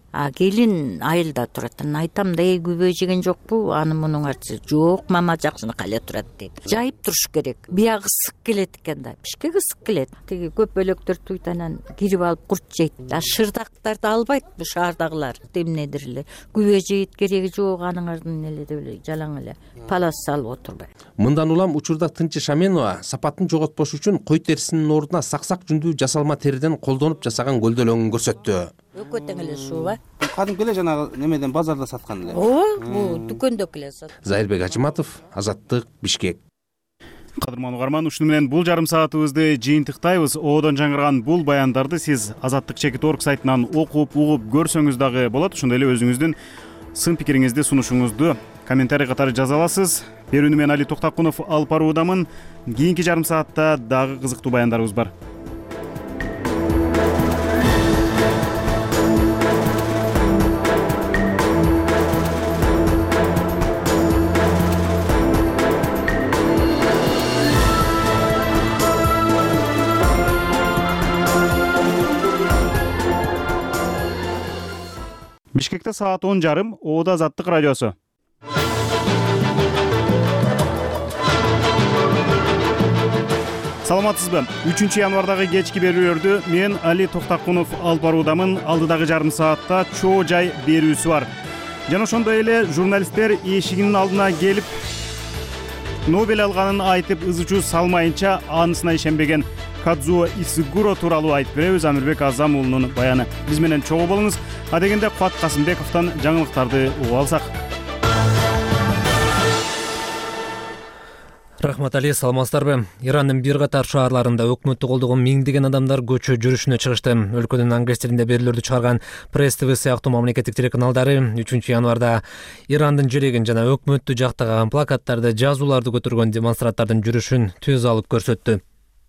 а келин айылда турат. Анан айтам да, эй күбө жеген жокпу, аны мунун арчы жок, мама жакшынакы эле турат дейт. Жайып туруш керек. Биягы ысык келет экен да, бишкек ысык келет. Тиги көпөлөктөр туйтанан кирип алып курт жейт. А шырдактарды албайт бу шаардагылар. Эмнедир эле күбө жейт, кереги жок, аныңардын эле деп эле жалаң эле палас салып отурбайт.
Мындан улам учурда Тынчы Шаменова сапатын жоготпош үчүн кой терисинин ордуна саксак жүндүү жасалма териден колдонуп жасаган көлдөлөңүн көрсөттү.
Өкө тең эле сууба.
Кадимки эле жанагы немеден базарда саткан эле.
Ооба, бул дүкөндө эле сат.
Зайырбек Ажыматов, Азаттык, Бишкек.
Кадырман угарман, ушуну менен бул жарым саатыбызды жыйынтыктайбыз. Оодон жаңырган бул баяндарды сиз азаттык чекит точка орг сайтынан окуп, угуп көрсөңүз дагы болот. Ошондой эле өзүңүздүн сын пикириңизди, сунушуңузду комментарий катары жаза аласыз. Берүүнү мен Али Токтакунов алып баруудамын. Кийинки жарым саатта дагы кызыктуу баяндарыбыз бар. Бишкекте саат он жарым, Оода Азаттык радиосу. Саламатсызбы? үчүнчү январдагы кечки берүүлөрдү мен Али Токтакунов алып баруудамын. Алдыдагы жарым саатта чоо жай берүүсү бар. Жана ошондой эле журналисттер эшигинин алдына келип Нобель алганын айтып ызычуу салмайынча анысына ишенбеген Кадзуо Исигуро тууралуу айтып беребиз. Амирбек Азам уулунун баяны. Биз менен чогуу болуңуз. А дегенде Куат Касымбековдон жаңылыктарды угуп алсак.
Рахмат Али, саламатсыздарбы? Ирандын бир катар шаарларында өкмөттү колдогон миңдеген адамдар көчө жүрүшүнө чыгышты. Өлкөнүн англис тилинде берүүлөрдү чыгарган Пресс ТВ сыяктуу мамлекеттик телеканалдары үчүнчү январда Ирандын желегин жана өкмөттү жактаган плакаттарды, жазууларды көтөргөн демонстранттардын жүрүшүн төз алып көрсөттү.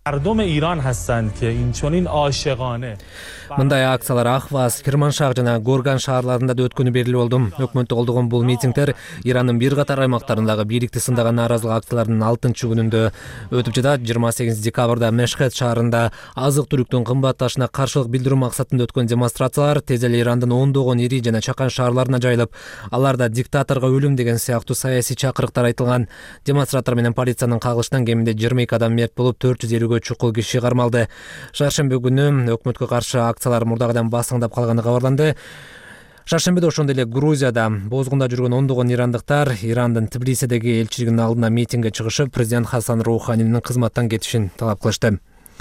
Мындай акциялар Ахваз, Кирманшах жана Горган шаарларында да өткөнү белгилүү болду. Өкмөттү колдогон бул митингдер Ирандын бир катар аймактарындагы бийликти сындаган нааразылык акцияларынын алтынчы күнүндө өтүп жатат. жыйырма сегизинчи декабрда Мешхед шаарында азык-түлүктүн кымбатташына каршылык билдирүү максатында өткөн демонстрациялар тез эле Ирандын ондогон ири жана чакан шаарларына жайылып, аларда диктаторго өлүм деген сыяктуу саясий чакырыктар айтылган. Демонстранттар менен полициянын кагылышынан кеминде жыйырма эки адам мерт болуп, төрт жүз элүүгө чукул киши кармалды. Шаршемби күнү өкмөткө каршы акциялар мурдагыдан басыңдап калганы кабарланды. Шаршембиде ошондой эле Грузияда бозгунда жүргөн ондогон ирандыктар Ирандын Тбилисидеги элчилигинин алдына митингге чыгышып, президент Хасан Роуханинин кызматтан кетишин талап кылышты.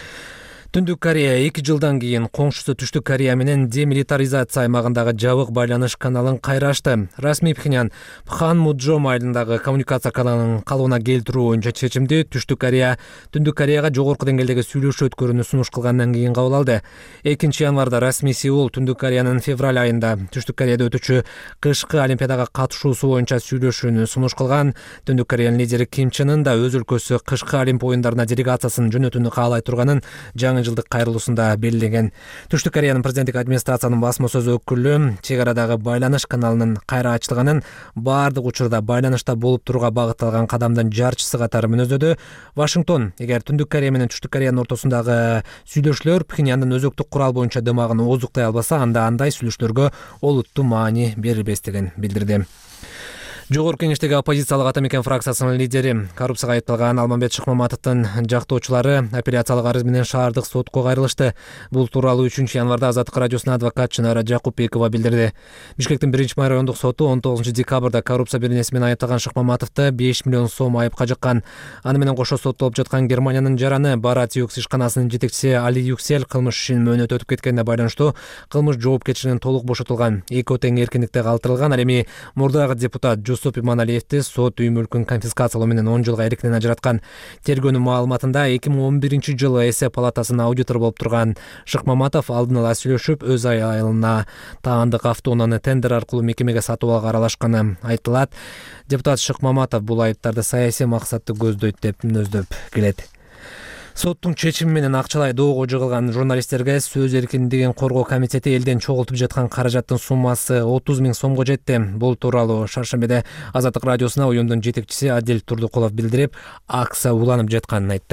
Түндүк Корея эки жылдан кийин коңшусу Түштүк Корея менен демилитаризация аймагындагы жабык байланыш каналын кайра ачты. Расмий Пхеньян Пханмуджом айылындагы коммуникация каналын калыбына келтирүү боюнча чечимди Түштүк Корея Түндүк Кореяга жогорку деңгээлдеги сүйлөшүү өткөрүүнү сунуш кылгандан кийин кабыл алды. экинчи январда расмий Сеул Түндүк Кореянын февраль айында Түштүк Кореяда өтүүчү кышкы олимпиадага катышуусу боюнча сүйлөшүүнү сунуш кылган. Түндүк Кореянын лидери Ким Чен Ын да өз өлкөсү кышкы олимп оюндарына делегациясын жөнөтүүнү каалай турганын жаңы жылдык кайрылуусунда белгилеген. Түштүк Кореянын президенттик администрациянын басма сөз өкүлү чек арадагы байланыш каналынын кайра ачылганын баардык учурда байланышта болуп турууга багытталган кадамдын жарчысы катары мүнөздөдү. Вашингтон эгер Түндүк Корея менен Түштүк Кореянын ортосундагы сүйлөшүүлөр Пхеньяндын өзөктүк курал боюнча дымагын оозуктай албаса, анда андай сүйлөшүүлөргө олуттуу маани берилбестигин билдирди. Жогорку кеңештеги оппозициялык Атамекен фракциясынын лидери, коррупцияга айыпталган Алмамбет Шыкмаматовдун жактоочулары апелляциялык арыз менен шаардык сотко кайрылышты. Бул тууралуу үчүнчү январда Азаттык радиосуна адвокат Чынара Жакупбекова билдирди. Бишкектин биринчи май райондук соту он тогузунчу декабрда коррупция беренеси менен айыпталган Шыкмаматовду беш миллион сом айыпка жыккан. Аны менен кошо соттолуп жаткан Германиянын жараны Барат Юкс ишканасынын жетекчиси Али Юксель кылмыш ишин мөөнөтү өтүп кеткенине байланыштуу кылмыш жоопкерчилигинен толук бошотулган. Эки тең эркиндикте калтырылган. Ал эми мурдагы депутат Жусуп Иманалиевди сот үй мүлкүн конфискациялоо менен он жылга эркинен ажыраткан. Тергөөнүн маалыматында эки миң он биринчи жылы эсеп палатасынын аудитору болуп турган Шыкмаматов алдын ала сүйлөшүп, өз айылына таандык автоунааны тендер аркылуу мекемеге сатып алууга аралашканы айтылат. Депутат Шыкмаматов бул айыптарды саясий максатты көздөйт деп мүнөздөп келет. Соттун чечими менен акчалай доого жыгылган журналисттерге сөз эркиндигин коргоо комитети элден чогултуп жаткан каражаттын суммасы отуз миң сомго жетти. Бул тууралуу Шаршембиде Азаттык радиосуна уюмдун жетекчиси Адил Турдукулов билдирип, акция уланып жатканын айтты.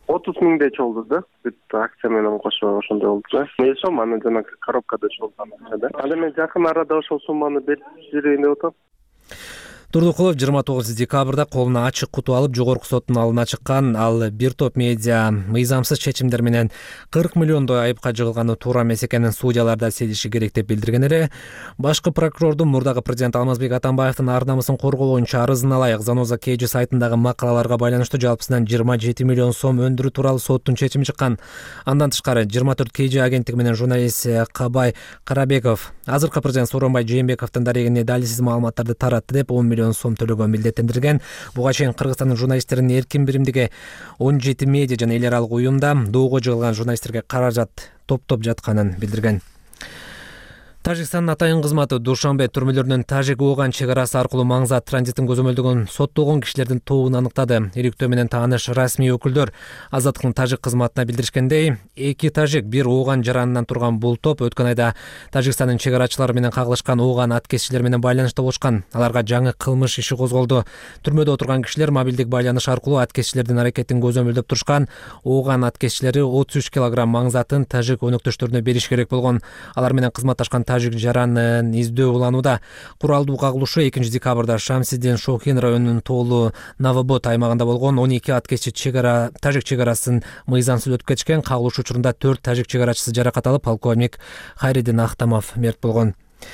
отуз миңдей чогулду да бүт акция менен кошуп ошондой болду да миң сом анан жана коробкада чогулган да ал эми жакын арада ошол сумманы берип жиберейин деп атам.
Турдукулов жыйырма тогузунчу декабрда колуна ачык куту алып жогорку соттун алдына чыккан. Ал бир топ медиа мыйзамсыз чечимдер менен кырк миллиондой айыпка жыгылганы туура эмес экенин судьяларда сезиши керек деп билдирген эле. Башкы прокурордун мурдагы президент Алмазбек Атамбаевдин ар намысын коргоо боюнча арызына ылайык Заноза кей жи сайтындагы макалаларга байланыштуу жалпысынан жыйырма жети миллион сом өндүрүү тууралуу соттун чечими чыккан. Андан тышкары жыйырма төрт кей жи агенттиги менен журналист Кабай Карабеков азыркы президент Сооронбай Жээнбековдун дарегине далилсиз маалыматтарды таратты деп он миллион сом төлөгөн милдеттендирген. Буга чейин Кыргызстандын журналисттеринин эркин биримдиги он жети медиа жана эл аралык уюмда доого жыгылган журналисттерге каражат топтоп жатканын билдирген. Тажикстандын атайын кызматы Душанбе түрмөлөрүнүн Тажик-Ооган чек арасы аркылуу маңзат транзитин көзөмөлдөгөн соттолгон кишилердин тобун аныктады. Иликтөө менен тааныш расмий өкүлдөр Азаттыктын Тажик кызматына билдиришкендей, эки тажик бир Ооган жаранынан турган бул топ өткөн айда Тажикстандын чек арачылары менен кагылышкан Ооган аткезчилер менен байланышта болушкан. Аларга жаңы кылмыш иши козголду. Түрмөдө отурган кишилер мобилдик байланыш аркылуу аткезчилердин аракетин көзөмөлдөп турушкан. Ооган аткезчилери отуз үч килограмм маңзатын тажик өнөктөштөрүнө бериш керек болгон. Алар менен кызматташкан тажик жаранын издөө уланууда. Куралдуу кагылышы экинчи декабрда Шамсиддин Шохин районунун тоолу Навабот аймагында болгон. он эки аткезчи чегара тажик чек арасын мыйзамсыз өтүп кетишкен. Кагылыш учурунда төрт тажик чек арачысы жаракат алып, полковник Хайридин Ахтамов мерт болгон.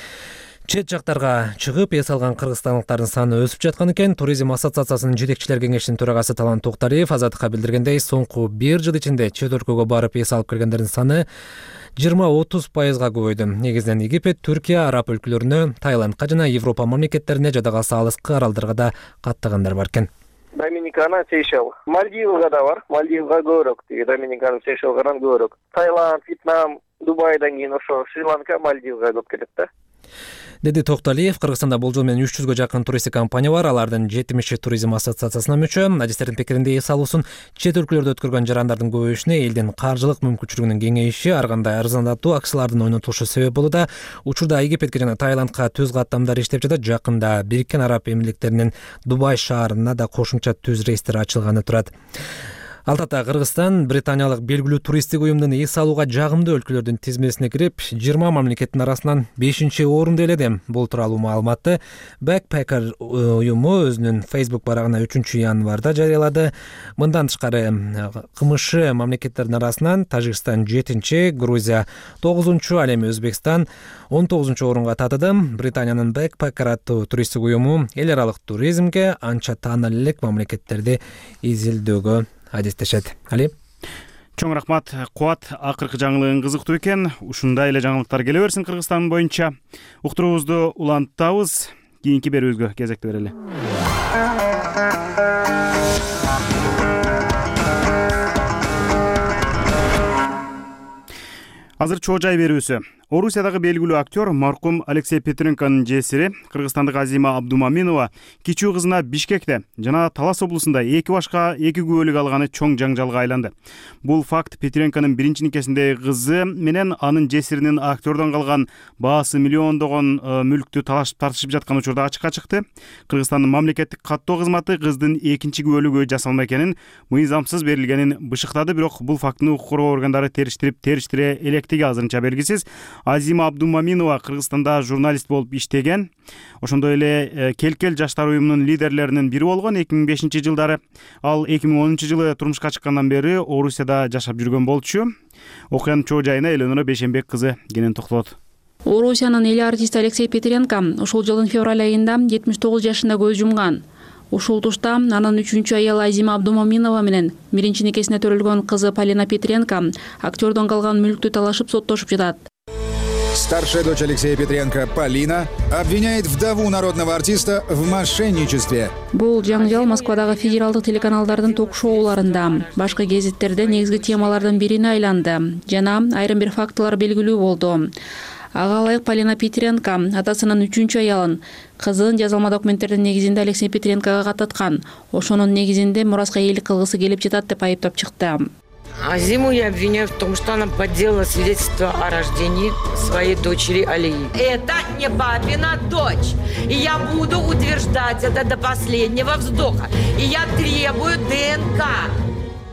Чет жактарга чыгып эс алган кыргызстандыктардын саны өсүп жаткан экен. Туризм ассоциациясынын жетекчилер кеңешинин төрагасы Талант Токтариев Азаттыкка билдиргендей, соңку бир жыл ичинде чет өлкөгө барып эс алып келгендердин саны жыйырма отуз пайызга көбөйдү. Негизинен Египет, Түркия, Араб өлкөлөрүнө, Таиландка жана Европа мамлекеттерине, жада калса алыскы аралдарга да каттагандар бар экен.
Доминикана, Сейшел. Мальдивга да бар. Мальдивга көбүрөөк. Тиги Доминикана, Сейшелгаран көбүрөөк. Таиланд, Вьетнам, Дубайдан кийин ошо Шри-Ланка, Мальдивга көп келет да.
Деди Токталиев. Кыргызстанда болжол менен үч жүзгө жакын туристтик компания бар. Алардын жетимиши туризм ассоциациясына мүчө. Адистердин пикиринде эс алуусун чет өлкөлөрдө өткөргөн жарандардын көбөйүшүнө элдин каржылык мүмкүнчүлүгүнүн кеңейиши, ар кандай арзандатуу акциялардын ойнотулушу себеп болууда. Учурда Египетке жана Таиландка түз каттамдар иштеп жатат. Жакында Бириккен Араб Эмирликтеринин Дубай шаарына да кошумча түз рейстер ачылганы турат. Алтата Кыргызстан британиялык белгилүү туристтик уюмдун эс алууга жагымдуу өлкөлөрдүн тизмесине кирип, жыйырма мамлекеттин арасынан бешинчи орунду ээледи. Бул тууралуу маалыматты Backpacker уюму өзүнүн Facebook барагына үчүнчү январда жарыялады. Мындан тышкары КМШ мамлекеттердин арасынан Тажикстан жетинчи, Грузия тогузунчу, ал эми Өзбекстан он тогузунчу орунга татыды. Британиянын Backpacker аттуу туристтик уюму эл аралык туризмге анча таанылуу элек мамлекеттерди изилдөөгө адистешет. Али?
Чоң рахмат. Кубат, акыркы жаңылыгың кызыктуу экен. Ушундай эле жаңылыктар келе берсин Кыргызстан боюнча. Уктуруубузду улантабыз. Кийинки берүүбүзгө кезекти берели. Азыр чоо жай берүүсү. Орусиядагы белгилүү актер маркум Алексей Петренконун жесири кыргызстандык Азима Абдумаминова кичүү кызына Бишкекте жана Талас облусунда эки башка эки күбөлүк алганы чоң жаңжалга айланды. Бул факт Петренконун биринчи никесиндеги кызы менен анын жесиринин актердон калган баасы миллиондогон мүлктү талашып тартышып жаткан учурда ачыкка чыкты. Кыргызстандын мамлекеттик каттоо кызматы кыздын экинчи күбөлүгү жасалма экенин, мыйзамсыз берилгенин бышыктады, бирок бул фактыны укук коргоо органдары териштирип териштире электиги азырынча белгисиз. Азима Абдумаминова Кыргызстанда журналист болуп иштеген. Ошондой эле Келкел жаштар уюмунун лидерлеринин бири болгон. эки миң бешинчи жылдары ал эки миң онунчу жылы турмушка чыккандан бери Орусияда жашап жүргөн болчу. Окуянын чоо жайына Эленора Бейшенбек кызы кенен токтолот.
Орусиянын эл артисти Алексей Петренко ушул жылдын февраль айында жетимиш тогуз жашында көз жумган. Ушул тушта анын үчүнчү аялы Азима Абдумаминова менен биринчи никесине төрөлгөн кызы Полина Петренко актердон калган мүлктү талашып соттошуп жатат.
Старшая дочь Алексея Петренко, Полина, обвиняет вдову народного артиста в мошенничестве.
Бул жаңжал Москвадагы федералдык телеканалдардын ток-шоуларында, башка гезиттерде негизги темалардын бирине айланды. Жана айрым бир фактылар белгилүү болду. Ага ылайык Полина Петренко атасынын үчүнчү аялын, кызын жазылма документтердин негизинде Алексей Петренкого каттаткан. Ошонун негизинде мураска ээлик кылгысы келип жатат деп айыптап чыкты.
Азиму я обвиняю в том, что она подделала свидетельство о рождении своей дочери Алии. Это не папина дочь. И я буду утверждать это до последнего вздоха. И я требую ДНК.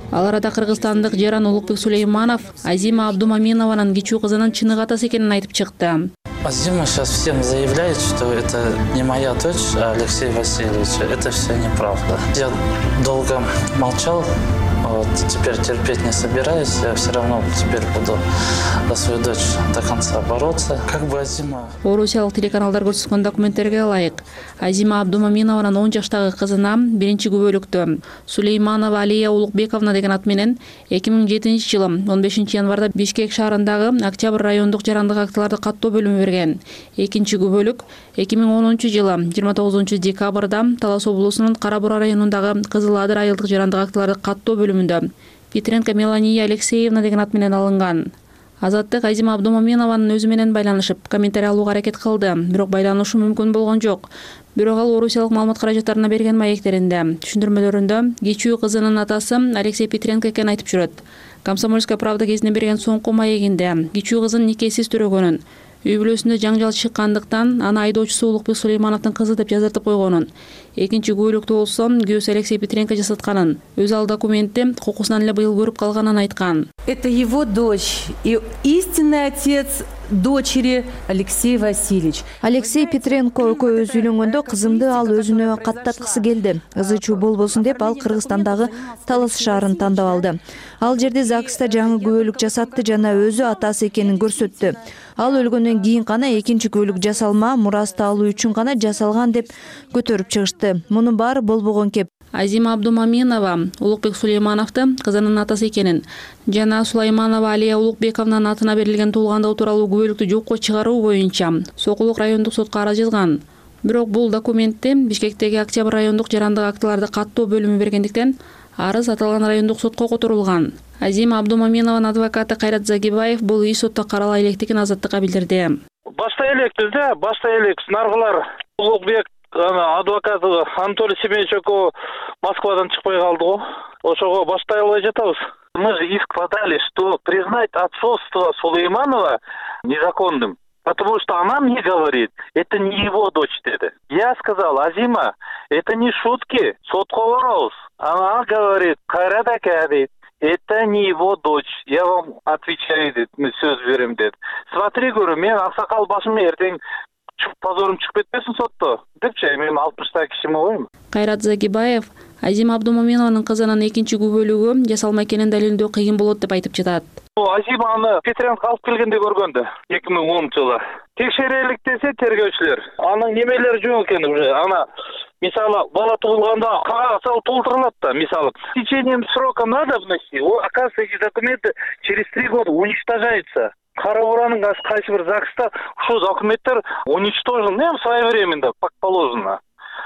Ал арада кыргызстандык Жеран Улукбек Сулейманов Азима Абдумаминованын кичүү кызынын чыныгы атасы экенин айтып чыкты.
Азима сейчас всем заявляет, что это не моя дочь, а Алексей Васильевич. Это все неправда. Я долго молчал, вот, теперь терпеть не собираюсь. Я все равно теперь буду за свою дочь до конца бороться. Как бы Азима...
Орусиялык телеканалдар көрсөткөн документтерге ылайык, Азима Абдумаминованын он жаштагы кызына биринчи күбөлүктө Сулейманова Алия Улукбековна деген ат менен эки миң жетинчи жылы он бешинчи январда Бишкек шаарындагы Октябрь райондук жарандык актыларды каттоо бөлүмү берген. Экинчи күбөлүк эки миң онунчу жылы жыйырма тогузунчу декабрда Талас облусунун Кара Бура районундагы Кызыл Адыр айылдык жарандык актыларды каттоо бөлүмүндө Петренко Мелания Алексеевна деген ат менен алынган. Азаттык Азима Абдумаминованын өзү менен байланышып, комментарий алууга аракет кылды, бирок байланышу мүмкүн болгон жок. Бирок ал Орусиялык маалымат каражаттарына берген маектеринде, түшүндүрмөлөрүндө кичүү кызынын атасы Алексей Петренко экенин айтып жүрөт. Комсомольская правда кезинде берген соңку маегинде кичүү кызын никесиз төрөгөнүн, үй бүлөсүндө жаңжал чыккандыктан аны айдоочусу Улукбек Сулеймановдун кызы деп жаздыртып койгонун, экинчи күбөлүктө болсо күйөөсү Алексей Петренко жасатканын, өз ал документти кокусунан эле быйыл көрүп калганын айткан.
Это его дочь и истинный отец дочери Алексей Васильевич.
Алексей Петренко экөө өзү үйлөнгөндө кызымды ал өзүнө каттаткысы келди. Ызы чуу болбосун деп ал Кыргызстандагы Талас шаарын тандап алды. Ал жерде ЗАГСта жаңы күбөлүк жасатты жана өзү атасы экенин көрсөттү. Ал өлгөндөн кийин гана экинчи күбөлүк жасалма, мурасты алуу үчүн гана жасалган деп көтөрүп чыгышты. Мунун баары болбогон кеп.
Азима Абдумаминова Улукбек Сулеймановду кызынын атасы экенин жана Сулайманова Алия Улукбековнанын атына берилген туулгандыгы тууралуу күбөлүктү жокко чыгаруу боюнча Сокулук райондук сотко арыз жазган. Бирок бул документти Бишкектеги Октябрь райондук жарандык актыларды каттоо бөлүмү бергендиктен арыз аталган райондук сотко которулган. Азима Абдумаминованын адвокаты Кайрат Загибаев бул иш сотто карала электигин Азаттыкка билдирди.
Баштай элекпиз да, баштай элек наргылар Улукбек адвокаты Анатолий Семенович экөө Москвадан чыкпай калды го. Ошого баштай албай жатабыз. Мы же иск подали, что признать отцовство Сулейманова незаконным. Потому что она мне говорит, это не его дочь dedi. Я сказал, Азима, это не шутки, сотко барабыз. Она говорит, Кайрат ака дейт, это не его дочь. Я вам отвечаю, дейт, мы сөз берем дейт. Смотри, говорю, мен аксакал башым эртең позорум чыгып кетпесин сотто депчи, мен алтымыштагы кишимин койм.
Кайрат Загибаев Азима Абдумаминованын кызынын экинчи күбөлүгү жасалма экенин далилдөө кыйын болот деп айтып жатат.
Азиманы Петренко алып келгенде көргөндө эки миң онунчу жылы текшерелик десе тергөөчүлөр, анын немелери жок экен уже. Ана мисалы бала туулганда кагаз алып толтурулат да, мисалы с течением срока надо внести, оказывается эти документы через три года уничтожаются. Кара Буранын кайсы бир ЗАГСта ушул документтер уничтожены своевременно, как положено.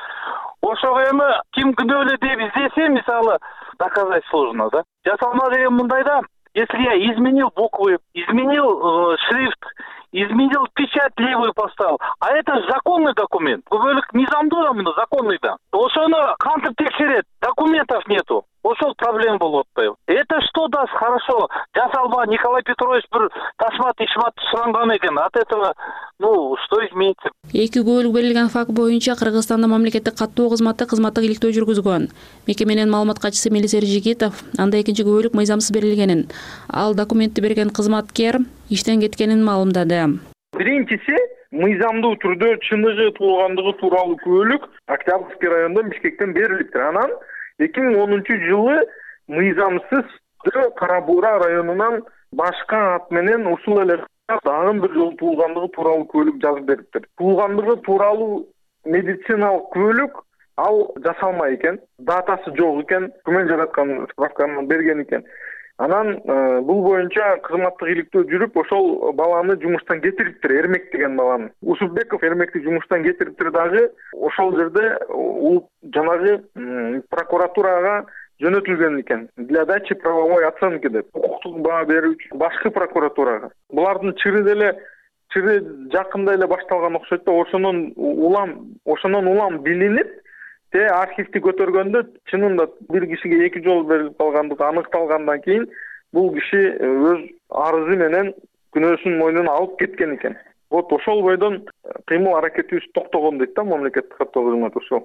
Ошого эми ким күнөөлүү деп издесе, мисалы доказать сложно, да. Жасалма деген мындайда, если я изменил буквы, изменил э, шрифт, изменил печать левую поставил, а это же законный документ. Күбөлүк мыйзамдуу да, мына законный да. Ошону кантип текшерет? Документов нету. Ошол проблема болуп атпайбы. Это что даст? Хорошо. Жасалма Николай Петрович бир ташмат ишмат сұранган экен. От этого, ну, что изменится?
Эки күбөлүк берилген факт боюнча Кыргызстанда мамлекеттик каттоо кызматы кызматтык иликтөө жүргүзгөн. Мекеменин маалымат катчысы Мелисер Жигитов анда экинчи күбөлүк мыйзамсыз берилгенин, ал документти берген кызматкер иштен кеткенин маалымдады.
Биринчиси мыйзамдуу түрдө чыныгы туулгандыгы тууралуу күбөлүк Октябрьский районунда Бишкектен берилиптир. Анан эки миң онунчу жылы мыйзамсыз Кара Бура районунан башка ат менен ушул эле дагы бир жолу туулгандыгы тууралуу күбөлүк жазып бериптир. Туулгандыгы тууралуу медициналык күбөлүк ал жасалма экен, датасы жок экен, күмөн жараткан справканы берген экен. Анан бул боюнча кызматтык иликтөө жүрүп, ошол баланы жумуштан кетириптир, Эрмек деген баланы. Усупбеков Эрмекти жумуштан кетириптир дагы, ошол жерде жанагы прокуратурага жөнөтүлгөн экен. Для дачи правовой оценки деп, укуктук баа берүүчү башкы прокуратурага. Булардын чыры деле чыры жакында эле башталган окшойт да, ошонун улам, ошонун улам билинип, те архивти көтөргөндө чынында бир кишиге эки жол берилип калгандыгы аныкталгандан кийин бул киши өз арызы менен күнөөсүн мойнуна алып кеткен экен. Вот ошол бойдон кыймыл аракетибиз токтогон дейт да мамлекеттик каттоо кызматы ошол.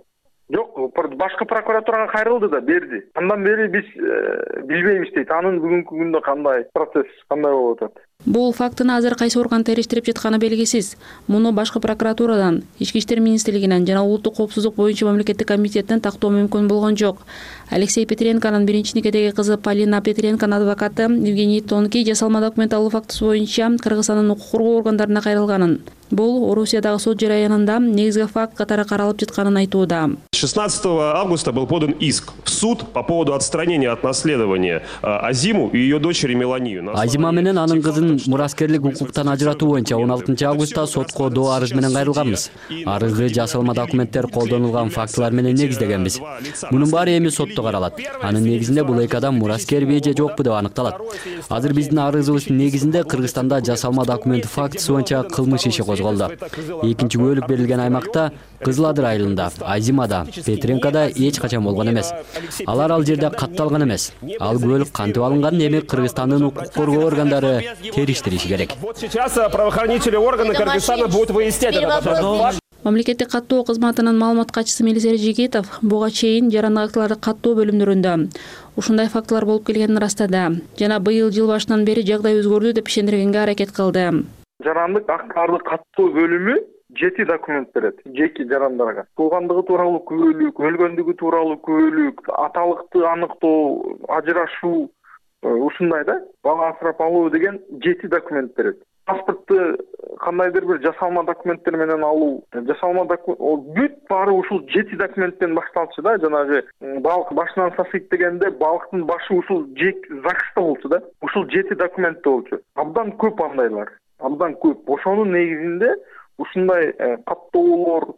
жок, башкы прокуратурага кайрылды да берди. Андан бери биз билбейбиз дейт. Анын бүгүнкү күндө кандай процесс, кандай болуп атат.
Бул фактыны азыр кайсы орган териштирип жатканы белгисиз. Муну башкы прокуратурадан, Ички иштер министрлигинен жана улуттук коопсуздук боюнча мамлекеттик комитеттен тактоо мүмкүн болгон жок. Алексей Петренконун биринчи никедеги кызы Полина Петренконун адвокаты Евгений Тонкий жасалма документ алуу фактысы боюнча Кыргызстандын укук коргоо органдарына кайрылганын. Бул Орусиядагы сот жараянында негизги факт катары каралып жатканын айтууда.
шестнадцатого августа был подан иск в суд по поводу отстранения от наследования Азиму и ее дочери Меланию.
Азима менен анын кызын мураскерлик укуктан ажыратуу боюнча он алтынчы августта сотко доо арыз менен кайрылганбыз. Арызды жасалма документтер колдонулган фактылар менен негиздегенбиз. Мунун баары эми сотто каралат. Анын негизинде бул эки адам мураскерби же жокпу деп аныкталат. Азыр биздин арызыбыздын негизинде Кыргызстанда жасалма документ фактысы боюнча кылмыш иши козголду. Экинчи күбөлүк берилген аймакта Кызыл Адыр айылында, Азимада, Петренкода эч качан болгон эмес. Алар ал жерде катталган эмес. Ал күбөлүк кантип алынган, эми Кыргызстандын укук коргоо органдары териштириши керек.
Вот сейчас правоохранительные органы Кыргызстана будут выяснять этот вопрос.
Мамлекеттик каттоо кызматынын маалымат катчысы Мелисер Жигитов буга чейин жарандык актыларды каттоо бөлүмдөрүндө ушундай фактылар болуп келгенин ырастады. Жана быйыл жыл башынан бери жагдай өзгөрдү деп ишендиргенге аракет кылды.
Жарандык актарды каттоо бөлүмү жети документ берет жеке жарандарга. Туулгандыгы тууралуу күбөлүк, өлгөндүгү тууралуу күбөлүк, аталыкты аныктоо, ажырашуу, ушундай да, бала асырап алуу деген жети документ берет. Паспортты кандайдыр бир жасалма документтер менен алуу, жасалма документ бүт баары ушул жети документтен башталчу да, жанагы балык башынан сасыйт дегенде балыктын башы ушул жек ЗАГСта болчу да. Ушул жети документте болчу. Абдан көп андайлар. Абдан көп. Ошонун негизинде ушундай каттоолор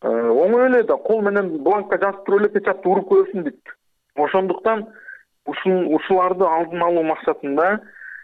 оңой эле да, кол менен бланкка жазып туруп эле печатты уруп коесуң дейт. Ошондуктан ушун ушуларды алдын алуу максатында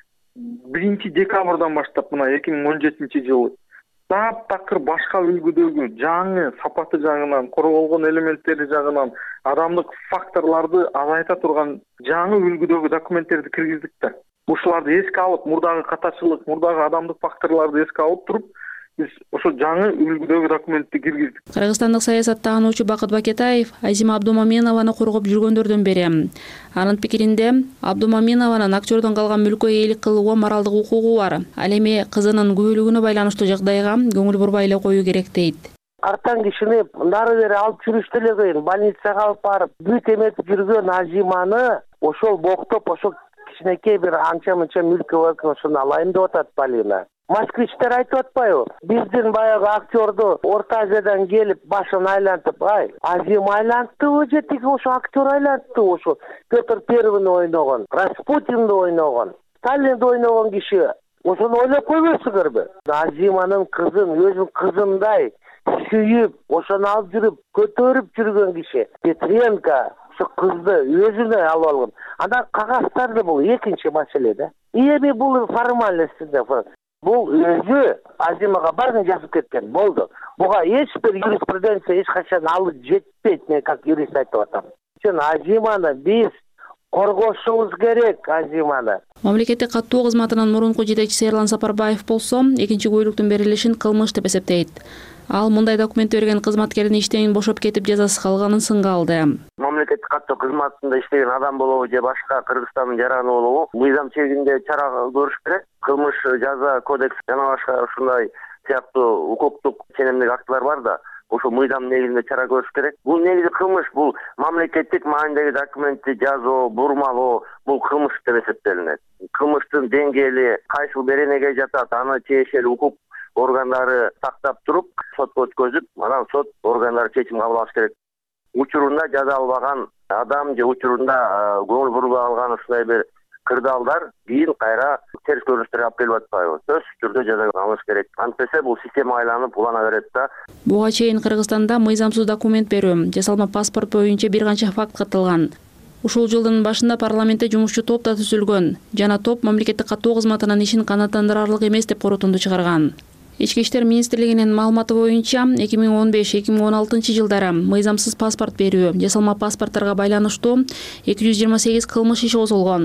биринчи декабрдан баштап мына эки миң он жетинчи жылы таптакыр башка үлгүдөгү жаңы сапаты жагынан, корголгон элементтери жагынан адамдык факторлорду азайта турган жаңы үлгүдөгү документтерди киргиздик да. Ушуларды эске алып, мурдагы катачылык, мурдагы адамдык факторлорду эске алып туруп, биз ошо жаңы үлгүдөгү документти киргиздик.
Кыргызстандык саясаттануучу Бакыт Бакетаев Азима Абдумаминованы коргоп жүргөндөрдөн бири. Анын пикиринде, Абдумаминованын актёрдон калган мүлккө ээлик кылууга моралдык укугу бар. Ал эми кызынын күбөлүгүнө байланыштуу жагдайга көңүл бурбай эле коюу керек дейт.
Артан кишини нары бери алып жүрүш деле кыйын. Больницага алып барып, бүт эметип жүргөн Азиманы ошол боктоп, ошол кичинекей бир анча-мынча мүлкү бар, ошону алайын деп атат Полина. Москвичтер айтып атпайбы? Биздин баягы актёрду Орто Азиядан келип башын айлантып, ай, Азим айлантыбы же тиги ошо актер айлантыбы, ошо Петр Первыйны ойногон, Распутинди ойногон, Сталинди ойногон киши. Ошону ойлоп койбойсуңарбы? Азиманын кызын өзүнүн кызындай сүйүп, ошону алып жүрүп, көтөрүп жүргөн киши Петренко ошо кызды өзүнө алып алган. Анан кагазтарды бул экинчи маселе да. Эми бул формальность да. Бул өзү Азимага баарын жазып кеткен. Болду. Буга эч бир юриспруденция эч качан алып жетпейт, мен как юрист айтып атам. Үчүн Азиманы биз коргошубуз керек, Азиманы.
Мамлекеттик каттоо кызматынын мурунку жетекчиси Эрлан Сапарбаев болсо, экинчи көйлүктүн берилишин кылмыш деп эсептейт. Ал мындай документ берген кызматкердин иштен бошоп кетип жазасы калганын сынга алды.
Мамлекеттик каттоо кызматында иштеген адам болобу же башка Кыргызстандын жараны болобу, мыйзам чегинде чара көрүш керек. Кылмыш жаза кодекс жана башка ушундай сыяктуу укуктук ченемдик актылар бар да, ошо мыйзам негизинде чара көрүш керек. Бул негизи кылмыш, бул мамлекеттик маанидеги документти жазуу, бурмалоо, бул кылмыш деп эсептелинет. Кылмыштын деңгээли кайсы беренеге жатат, аны тиешелүү укук органдары тактап туруп, сотко өткөзүп, анан сот органдары чечим кабыл алыш керек. Учурунда жаза албаган адам же учурунда көңүл бурбай алган ушундай бир кырдаалдар кийин кайра терс көрүнүштөргө алып келип атпайбы? Сөзсүз түрдө жаза алыш керек. Антпесе бул система айланып улана берет да.
Буга чейин Кыргызстанда мыйзамсыз документ берүү, жасалма паспорт боюнча бир канча факт катталган. Ушул жылдын башында парламентте жумушчу топ да түзүлгөн. Жана топ мамлекеттик каттоо кызматынын ишин канааттандырарлык эмес деп корутунду чыгарган. Ички иштер министрлигинин маалыматы боюнча эки миң он беш эки миң он алтынчы жылдары мыйзамсыз паспорт берүү, жасалма паспорттарга байланыштуу эки жүз жыйырма сегиз кылмыш иши козулгон.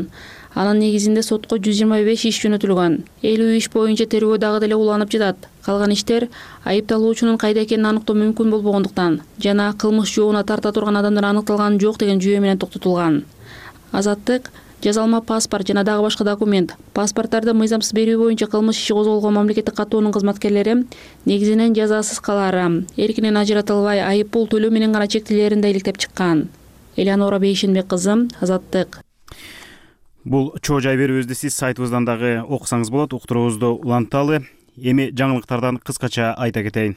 Анын негизинде сотко жүз жыйырма беш иш жөнөтүлгөн. элүү иш боюнча тергөө дагы деле уланып жатат. Калган иштер айыпталуучунун кайда экенин аныктоо мүмкүн болбогондуктан жана кылмыш жообуна тарта турган адамдар аныкталган жок деген жүйө менен токтотулган. Азаттык жазалма паспорт жана дагы башка документ. Паспорттарды мыйзамсыз берүү боюнча кылмыш иши козголгон мамлекеттик каттоонун кызматкерлери негизинен жазасыз калаары, эркинен ажыратылбай айып пул төлөө менен гана чектелерин да иликтеп чыккан. Элеонора Бейшенбек кызы, Азаттык.
Бул чоо жай берүүбүздү сиз сайтыбыздан дагы окусаңыз болот. Уктуруубузду уланталы. Эми жаңылыктардан кыскача айта кетейин.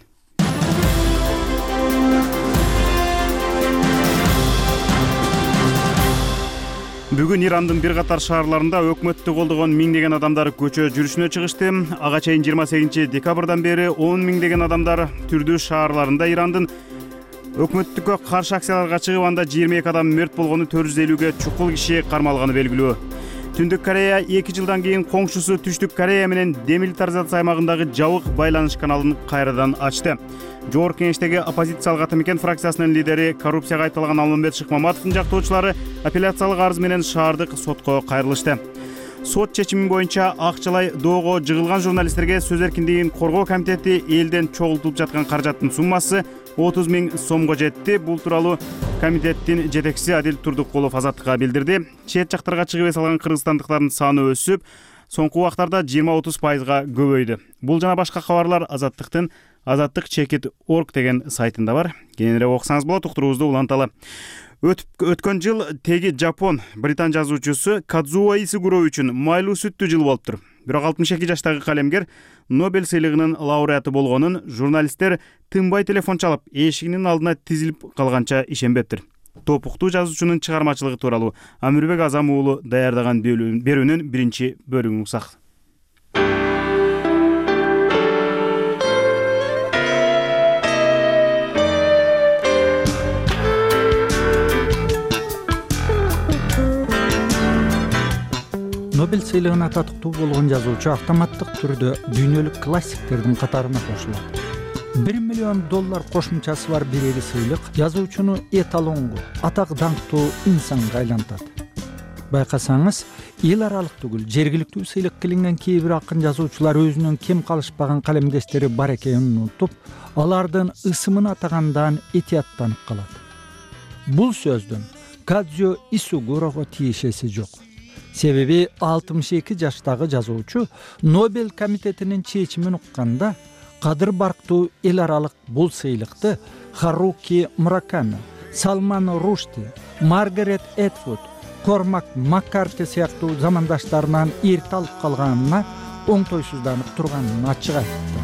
Бүгүн Ирандын бир катар шаарларында өкмөттү колдогон миңдеген адамдар көчө жүрүшүнө чыгышты. Ага чейин жыйырма сегизинчи декабрдан бери он миңдеген адамдар түрдүү шаарларында Ирандын өкмөттүккө каршы акцияларга чыгып, анда жыйырма эки адам мерт болгону, төрт жүз элүүгө чукул киши кармалганы белгилүү. Түндүк Корея эки жылдан кийин коңшусу Түштүк Корея менен демилитаризация аймагындагы жабык байланыш каналын кайрадан ачты. Жогорку Кеңештеги оппозициялык Атамекен фракциясынын лидери, коррупцияга айыпталган Алмамбет Шыкмаматовдун жактоочулары апелляциялык арыз менен шаардык сотко кайрылышты. Сот чечими боюнча акчалай доого жыгылган журналисттерге сөз эркиндигин коргоо комитети элден чогултулуп жаткан каражаттын суммасы отуз миң сомго жетти. Бул тууралуу комитеттин жетекчиси Адил Турдукулов Азаттыкка билдирди. Чет жактарга чыгып эс алган кыргызстандыктардын саны өсүп, соңку убактарда жыйырма отуз пайызга көбөйдү. Бул жана башка кабарлар Азаттыктын азаттык чекит точка орг деген сайтында бар. Кененирээк окусаңыз болот. Уктуруубузду уланталы. Өткөн жыл теги Жапон британ жазуучусу Кадзуо Исигуро үчүн майлуу сүттүү жыл болуптур. Бирок алтымыш эки жаштагы калемгер Нобель сыйлыгынын лауреаты болгонун журналисттер тынбай телефон чалып, эшигинин алдына тизилип калганча ишенбептир. Топуктуу жазуучунун чыгармачылыгы тууралуу Амирбек Азам уулу даярдаган берүүнүн биринчи бөлүгүн уксак.
Нобель сыйлыгына татыктуу болгон жазуучу автоматтык түрдө дүйнөлүк классиктердин катарына кошулат. бир миллион доллар кошумчасы бар бирери сыйлык жазуучуну эталонгу, атак даңктуу инсанга айлантат. Байкасаңыз, эл аралык түгүл, жергиликтүү сыйлык килинген кээ бир акын жазуучулар өзүнүн кем калышпаган калемдештери бар экенин унутуп, алардын ысымын атагандан этияттанып калат. Бул сөздүн Кадзуо Исигурого тиешеси жок. Себеби алтымыш эки жаштагы жазуучу Нобель комитетинин чечимин укканда кадыр барктуу эл аралык бул сыйлыкты Харуки Мураками, Салман Рушди, Маргарет Этвуд, Кормак Маккарти сыяктуу замандаштарынан эрте алып калганына оңтойсузданып турганын ачык айтты.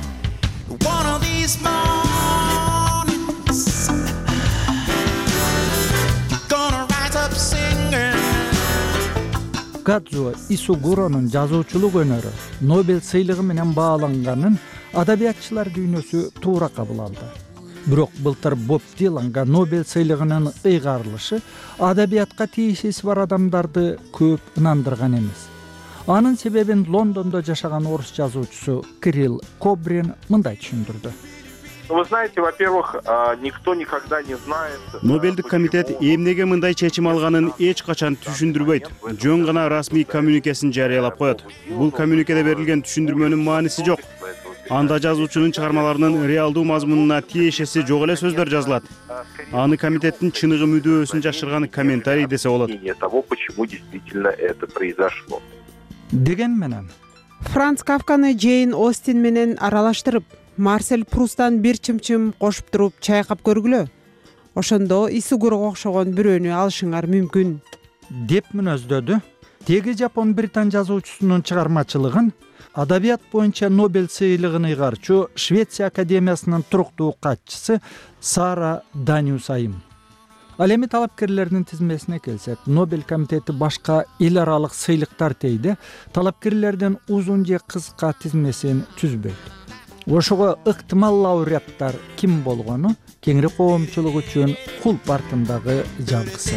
Кадзуо Исигуронун жазуучулук өнөрү Нобель сыйлыгы менен бааланганын адабиятчылар дүйнөсү туура кабыл алды. Бирок былтыр Боб Диланга Нобель сыйлыгынын ыйгарылышы адабиятка тиешеси бар адамдарды көп ынандырган эмес. Анын себебин Лондондо жашаган орус жазуучусу Кирилл Кобрин мындай түшүндүрдү.
Вы знаете, во-первых, никто никогда не знает.
Нобелдик комитет эмнеге мындай чечим алганын эч качан түшүндүрбөйт. Жөн гана расмий коммюникесин жарыялап коет. Бул коммюникеде берилген түшүндүрмөнүн мааниси жок. Анда жазуучунун чыгармаларынын реалдуу мазмунуна тиешеси жок эле сөздөр жазылат. Аны комитеттин чыныгы мүдөөсүн жашырган комментарий десе болот.
Того, почему действительно это произошло.
Деген менен
Франц Кафканы Джейн Остин менен аралаштырып, Марсель Прустан бир чымчым кошуп туруп чайкап көргүлө. Ошондо Исигурого окшогон бирөөнү алышыңар мүмкүн,
деп мүнөздөдү. Теги Жапон британ жазуучусунун чыгармачылыгын адабият боюнча Нобель сыйлыгын ыйгарчу Швеция академиясынын туруктуу катчысы Сара Даниусайым. Ал эми талапкерлердин тизмесине келсек, Нобель комитети башка эл аралык сыйлыктар тейди, талапкерлердин узун же кыска тизмесин түзбөйт. Ошого ыктымал лауреаттар ким болгону кеңири коомчулук үчүн кулп артындагы жалгысы.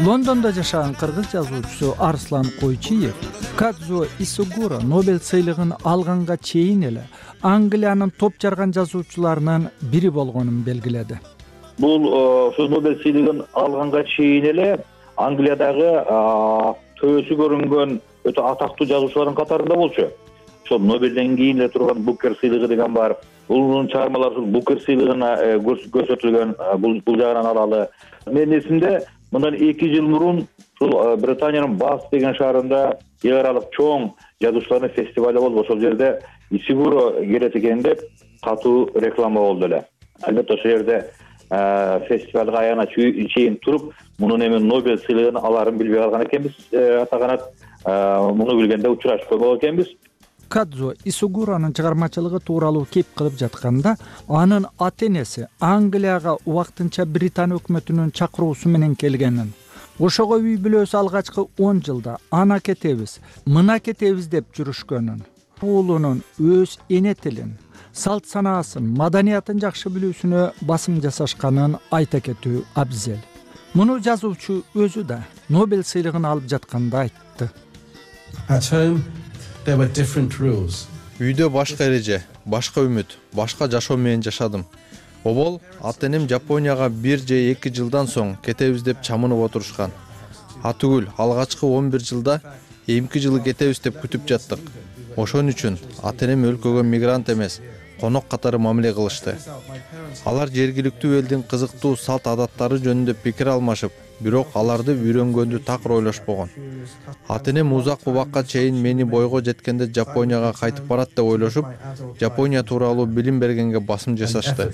Лондондо жашаган кыргыз жазуучусу Арслан Койчиев Кадзо Исугуро Нобель сыйлыгын алганга чейин эле Англиянын топ жарган жазуучуларынын бири болгонун белгиледи.
Бул ошо Нобель сыйлыгын алганга чейин эле Англиядагы төбөсү көрүнгөн өтө атактуу жазуучулардын катарында болчу. Ошол Нобелден кийин эле турган Букер сыйлыгы деген бар. Бул чыгармалар ушул Букер сыйлыгына көрсөтүлгөн, бул бул жагынан алалы. Менин эсимде мындан эки жыл мурун ушул Британиянын Бас деген шаарында эл аралык чоң жазуучулардын фестивали болуп, ошол жерде Исугуро келет экен деп катуу реклама болду эле. Албетте ошол жерде фестивалга аягына чейин туруп, мунун эми Нобель сыйлыгын аларын билбей калган экенбиз. Атаганат муну билгенде учурашып койбогон экенбиз.
Кадзо Исугуронун чыгармачылыгы тууралуу кеп кылып жатканда, анын ата-энеси Англияга убактынча Британ өкмөтүнүн чакыруусу менен келгенин, ошого үй бүлөсү алгачкы он жылда ана кетебиз, мына кетебиз деп жүрүшкөнүн, уулунун өз эне тилин, салт санаасын, маданиятын жакшы билүүсүнө басым жасашканын айта кетүү абзел. Муну жазуучу өзү да Нобель сыйлыгын алып жатканда айтты.
Үйдө башка эреже, башка үмүт, башка жашоо менен жашадым. Обол ата-энем Жапонияга бир же эки жылдан соң кетебиз деп чамынып отурушкан. Атүгүл алгачкы он бир жылда эмки жылы кетебиз деп күтүп жаттык. Ошон үчүн ата-энем өлкөгө мигрант эмес, конок катары мамиле кылышты. Алар жергиликтүү элдин кызыктуу салт адаттары жөнүндө пикир алмашып, бирок аларды үйрөнгөндү такыр ойлошпогон. Ата-энем узак убакка чейин мени бойго жеткенде Жапонияга кайтып барат деп ойлошуп, Жапония тууралуу билим бергенге басым жасашты.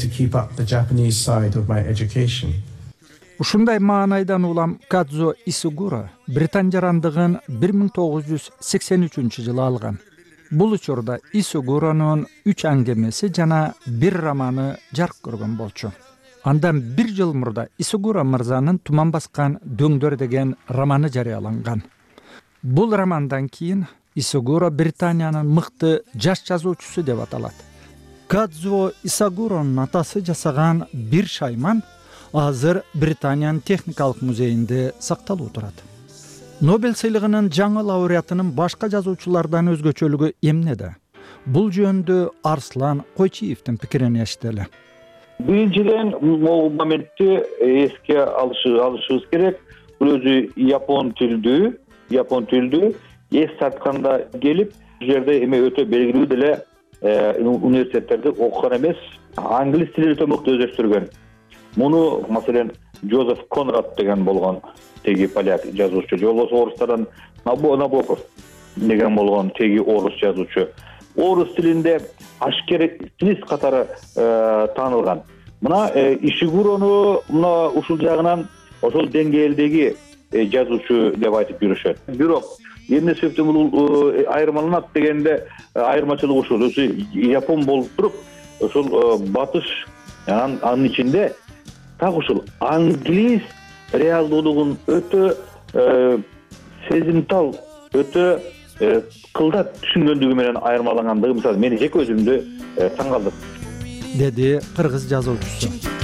Ушундай маанайдан улам Кадзо Исугуро Британ жарандыгын бир миң тогуз жүз сексен үчүнчү жылы алган. Бул учурда Исугуронун үч аңгемеси жана бир романы жарык көргөн болчу. Андан бир жыл мурда Исугуро мырзанын Туман баскан дөңдөр деген романы жарыяланган. Бул романдан кийин Исугуро Британиянын мыкты жаш жазуучусу деп аталат. Кадзо Исугуронун атасы жасаган бир шайман азыр Британиянын техникалык музейинде сакталып турат. Нобель сыйлыгынын жаңы лауреатынын башка жазуучулардан өзгөчөлүгү эмнеде? Бул жөнүндө Арслан Койчиевдин пикирин эстели.
Биринчиден, могул моментти эске алышыбыз керек. Бул өзү япон тилдүү, япон тилдүү эс тартканда келип, бул жерде эме өтө белгилүү деле университеттерде окуган эмес, англис тилин өтө мыкты өздөштүргөн. Муну, маселен, Джозеф Конрад деген болгон теги поляк жазуучу, же болбосо орустардан Набоков деген болгон теги орус жазуучу. Орус тилинде ашкер стилист катары таанылган. Мына Исугурону мына ушул жагынан ошол деңгээлдеги жазуучу деп айтып жүрүшөт. Бирок эмне себептен бул айырмаланат дегенде айырмачылык ушул. Өзү япон болуп туруп, ошол батыш анын ичинде так ушул англис реалдуулугун өтө сезимтал, өтө кылдат түшүнгөндүгү менен айырмалангандыгы, мисалы, мени жеке өзүмдү таң калтырды,
деди кыргыз жазуучусу.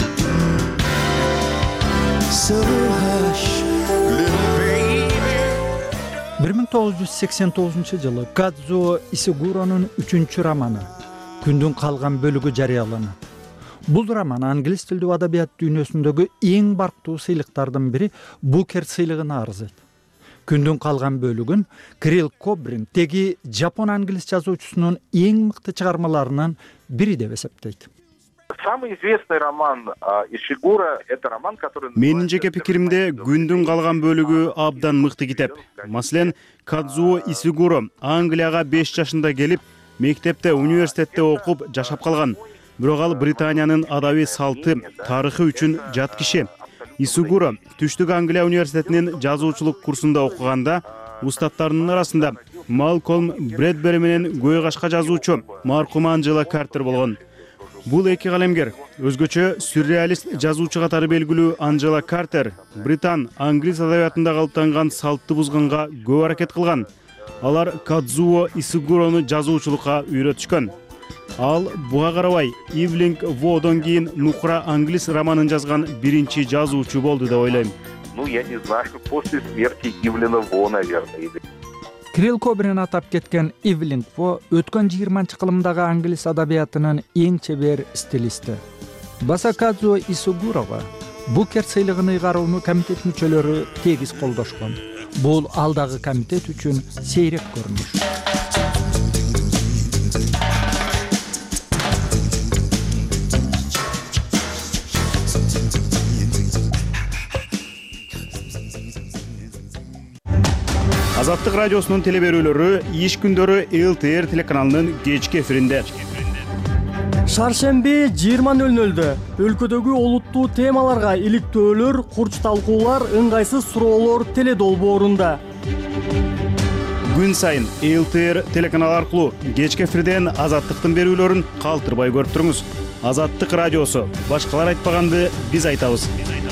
бир миң тогуз жүз сексен тогузунчу жылы Кадзо Исугуронун үчүнчү романы Күндүн калган бөлүгү жарыяланат. Бул роман англис тилдүү адабият дүйнөсүндөгү эң барктуу сыйлыктардын бири Букер сыйлыгына арызайт. Күндүн калган бөлүгүн Крил Кобрин теги жапон англис жазуучусунун эң мыкты чыгармаларынын бири деп эсептейт.
Самый известный роман Исугуро — это роман, который...
Менин жеке пикиримде Күндүн калган бөлүгү абдан мыкты китеп. Маселен, Кадзо Исугуро Англияга беш жашында келип, мектепте, университетте окуп жашап калган. Бирок ал Британиянын адабий салты, тарыхы үчүн жат киши. Исугуро Түштүк Англия университетинин жазуучулук курсунда окуганда устаттарынын арасында Малкольм Брэдбери менен көй кашка жазуучу маркум Анджела Картер болгон. Бул эки калемгер өзгөчө сюрреалист жазуучу катары белгилүү Анджела Картер британ англис адабиятында калыптанган салтты бузганга көп аракет кылган. Алар Кадзо Исугурону жазуучулукка үйрөтүшкөн. Ал буга карабай Ивлинг Водон кийин Нукра англис романын жазган биринчи жазуучу болду деп ойлойм.
ну, я не знаю, после смерти Ивлена Во, наверное.
Кирилл Кобрин атап кеткен Ивлинг Во өткөн жыйырманчы кылымдагы англис адабиятынын эң чебер стилисти. Басакадзо Исугурова Букер сыйлыгын ыйгарууну комитет мүчөлөрү тегиз колдошкон. Бул алдагы комитет үчүн сейрек көрүнүш.
Азаттык радиосунун теле берүүлөрү иш күндөрү эл ти эр телеканалынын кечки эфиринде.
Шаршемби жыйырма нөл нөлдө өлкөдөгү олуттуу темаларга иликтөөлөр, курч талкуулар, ыңгайсыз суроолор теле долбоорунда.
Күн сайын эл ти эр телеканалы аркылуу кечки эфирден азаттыктын берүүлөрүн калтырбай көрүп туруңуз. Азаттык радиосу. Башкалар айтпаганды биз айтабыз.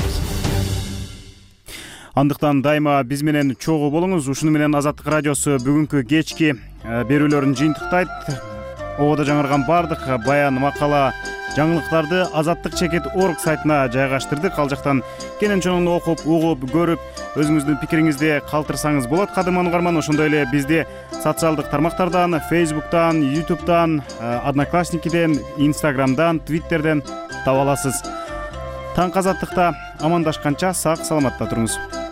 Андыктан дайыма биз менен чогуу болуңуз. Ушуну менен Азаттык радиосу бүгүнкү кечки берүүлөрүн жыйынтыктайт. Ободо жаңырган бардык баян, макала, жаңылыктарды азаттык чекит точка орг сайтына жайгаштырдык. Ал жактан кенен чоң окуп, угуп, көрүп, өзүңүздүн пикириңизди калтырсаңыз болот. Кадырман угарман, ошондой эле бизди социалдык тармактардан, Facebook'тан, YouTube'дан, Одноклассникиден, Instagram'дан, Twitter'ден таба аласыз. Таң азаттыкта амандашканча сак саламатта туруңуз.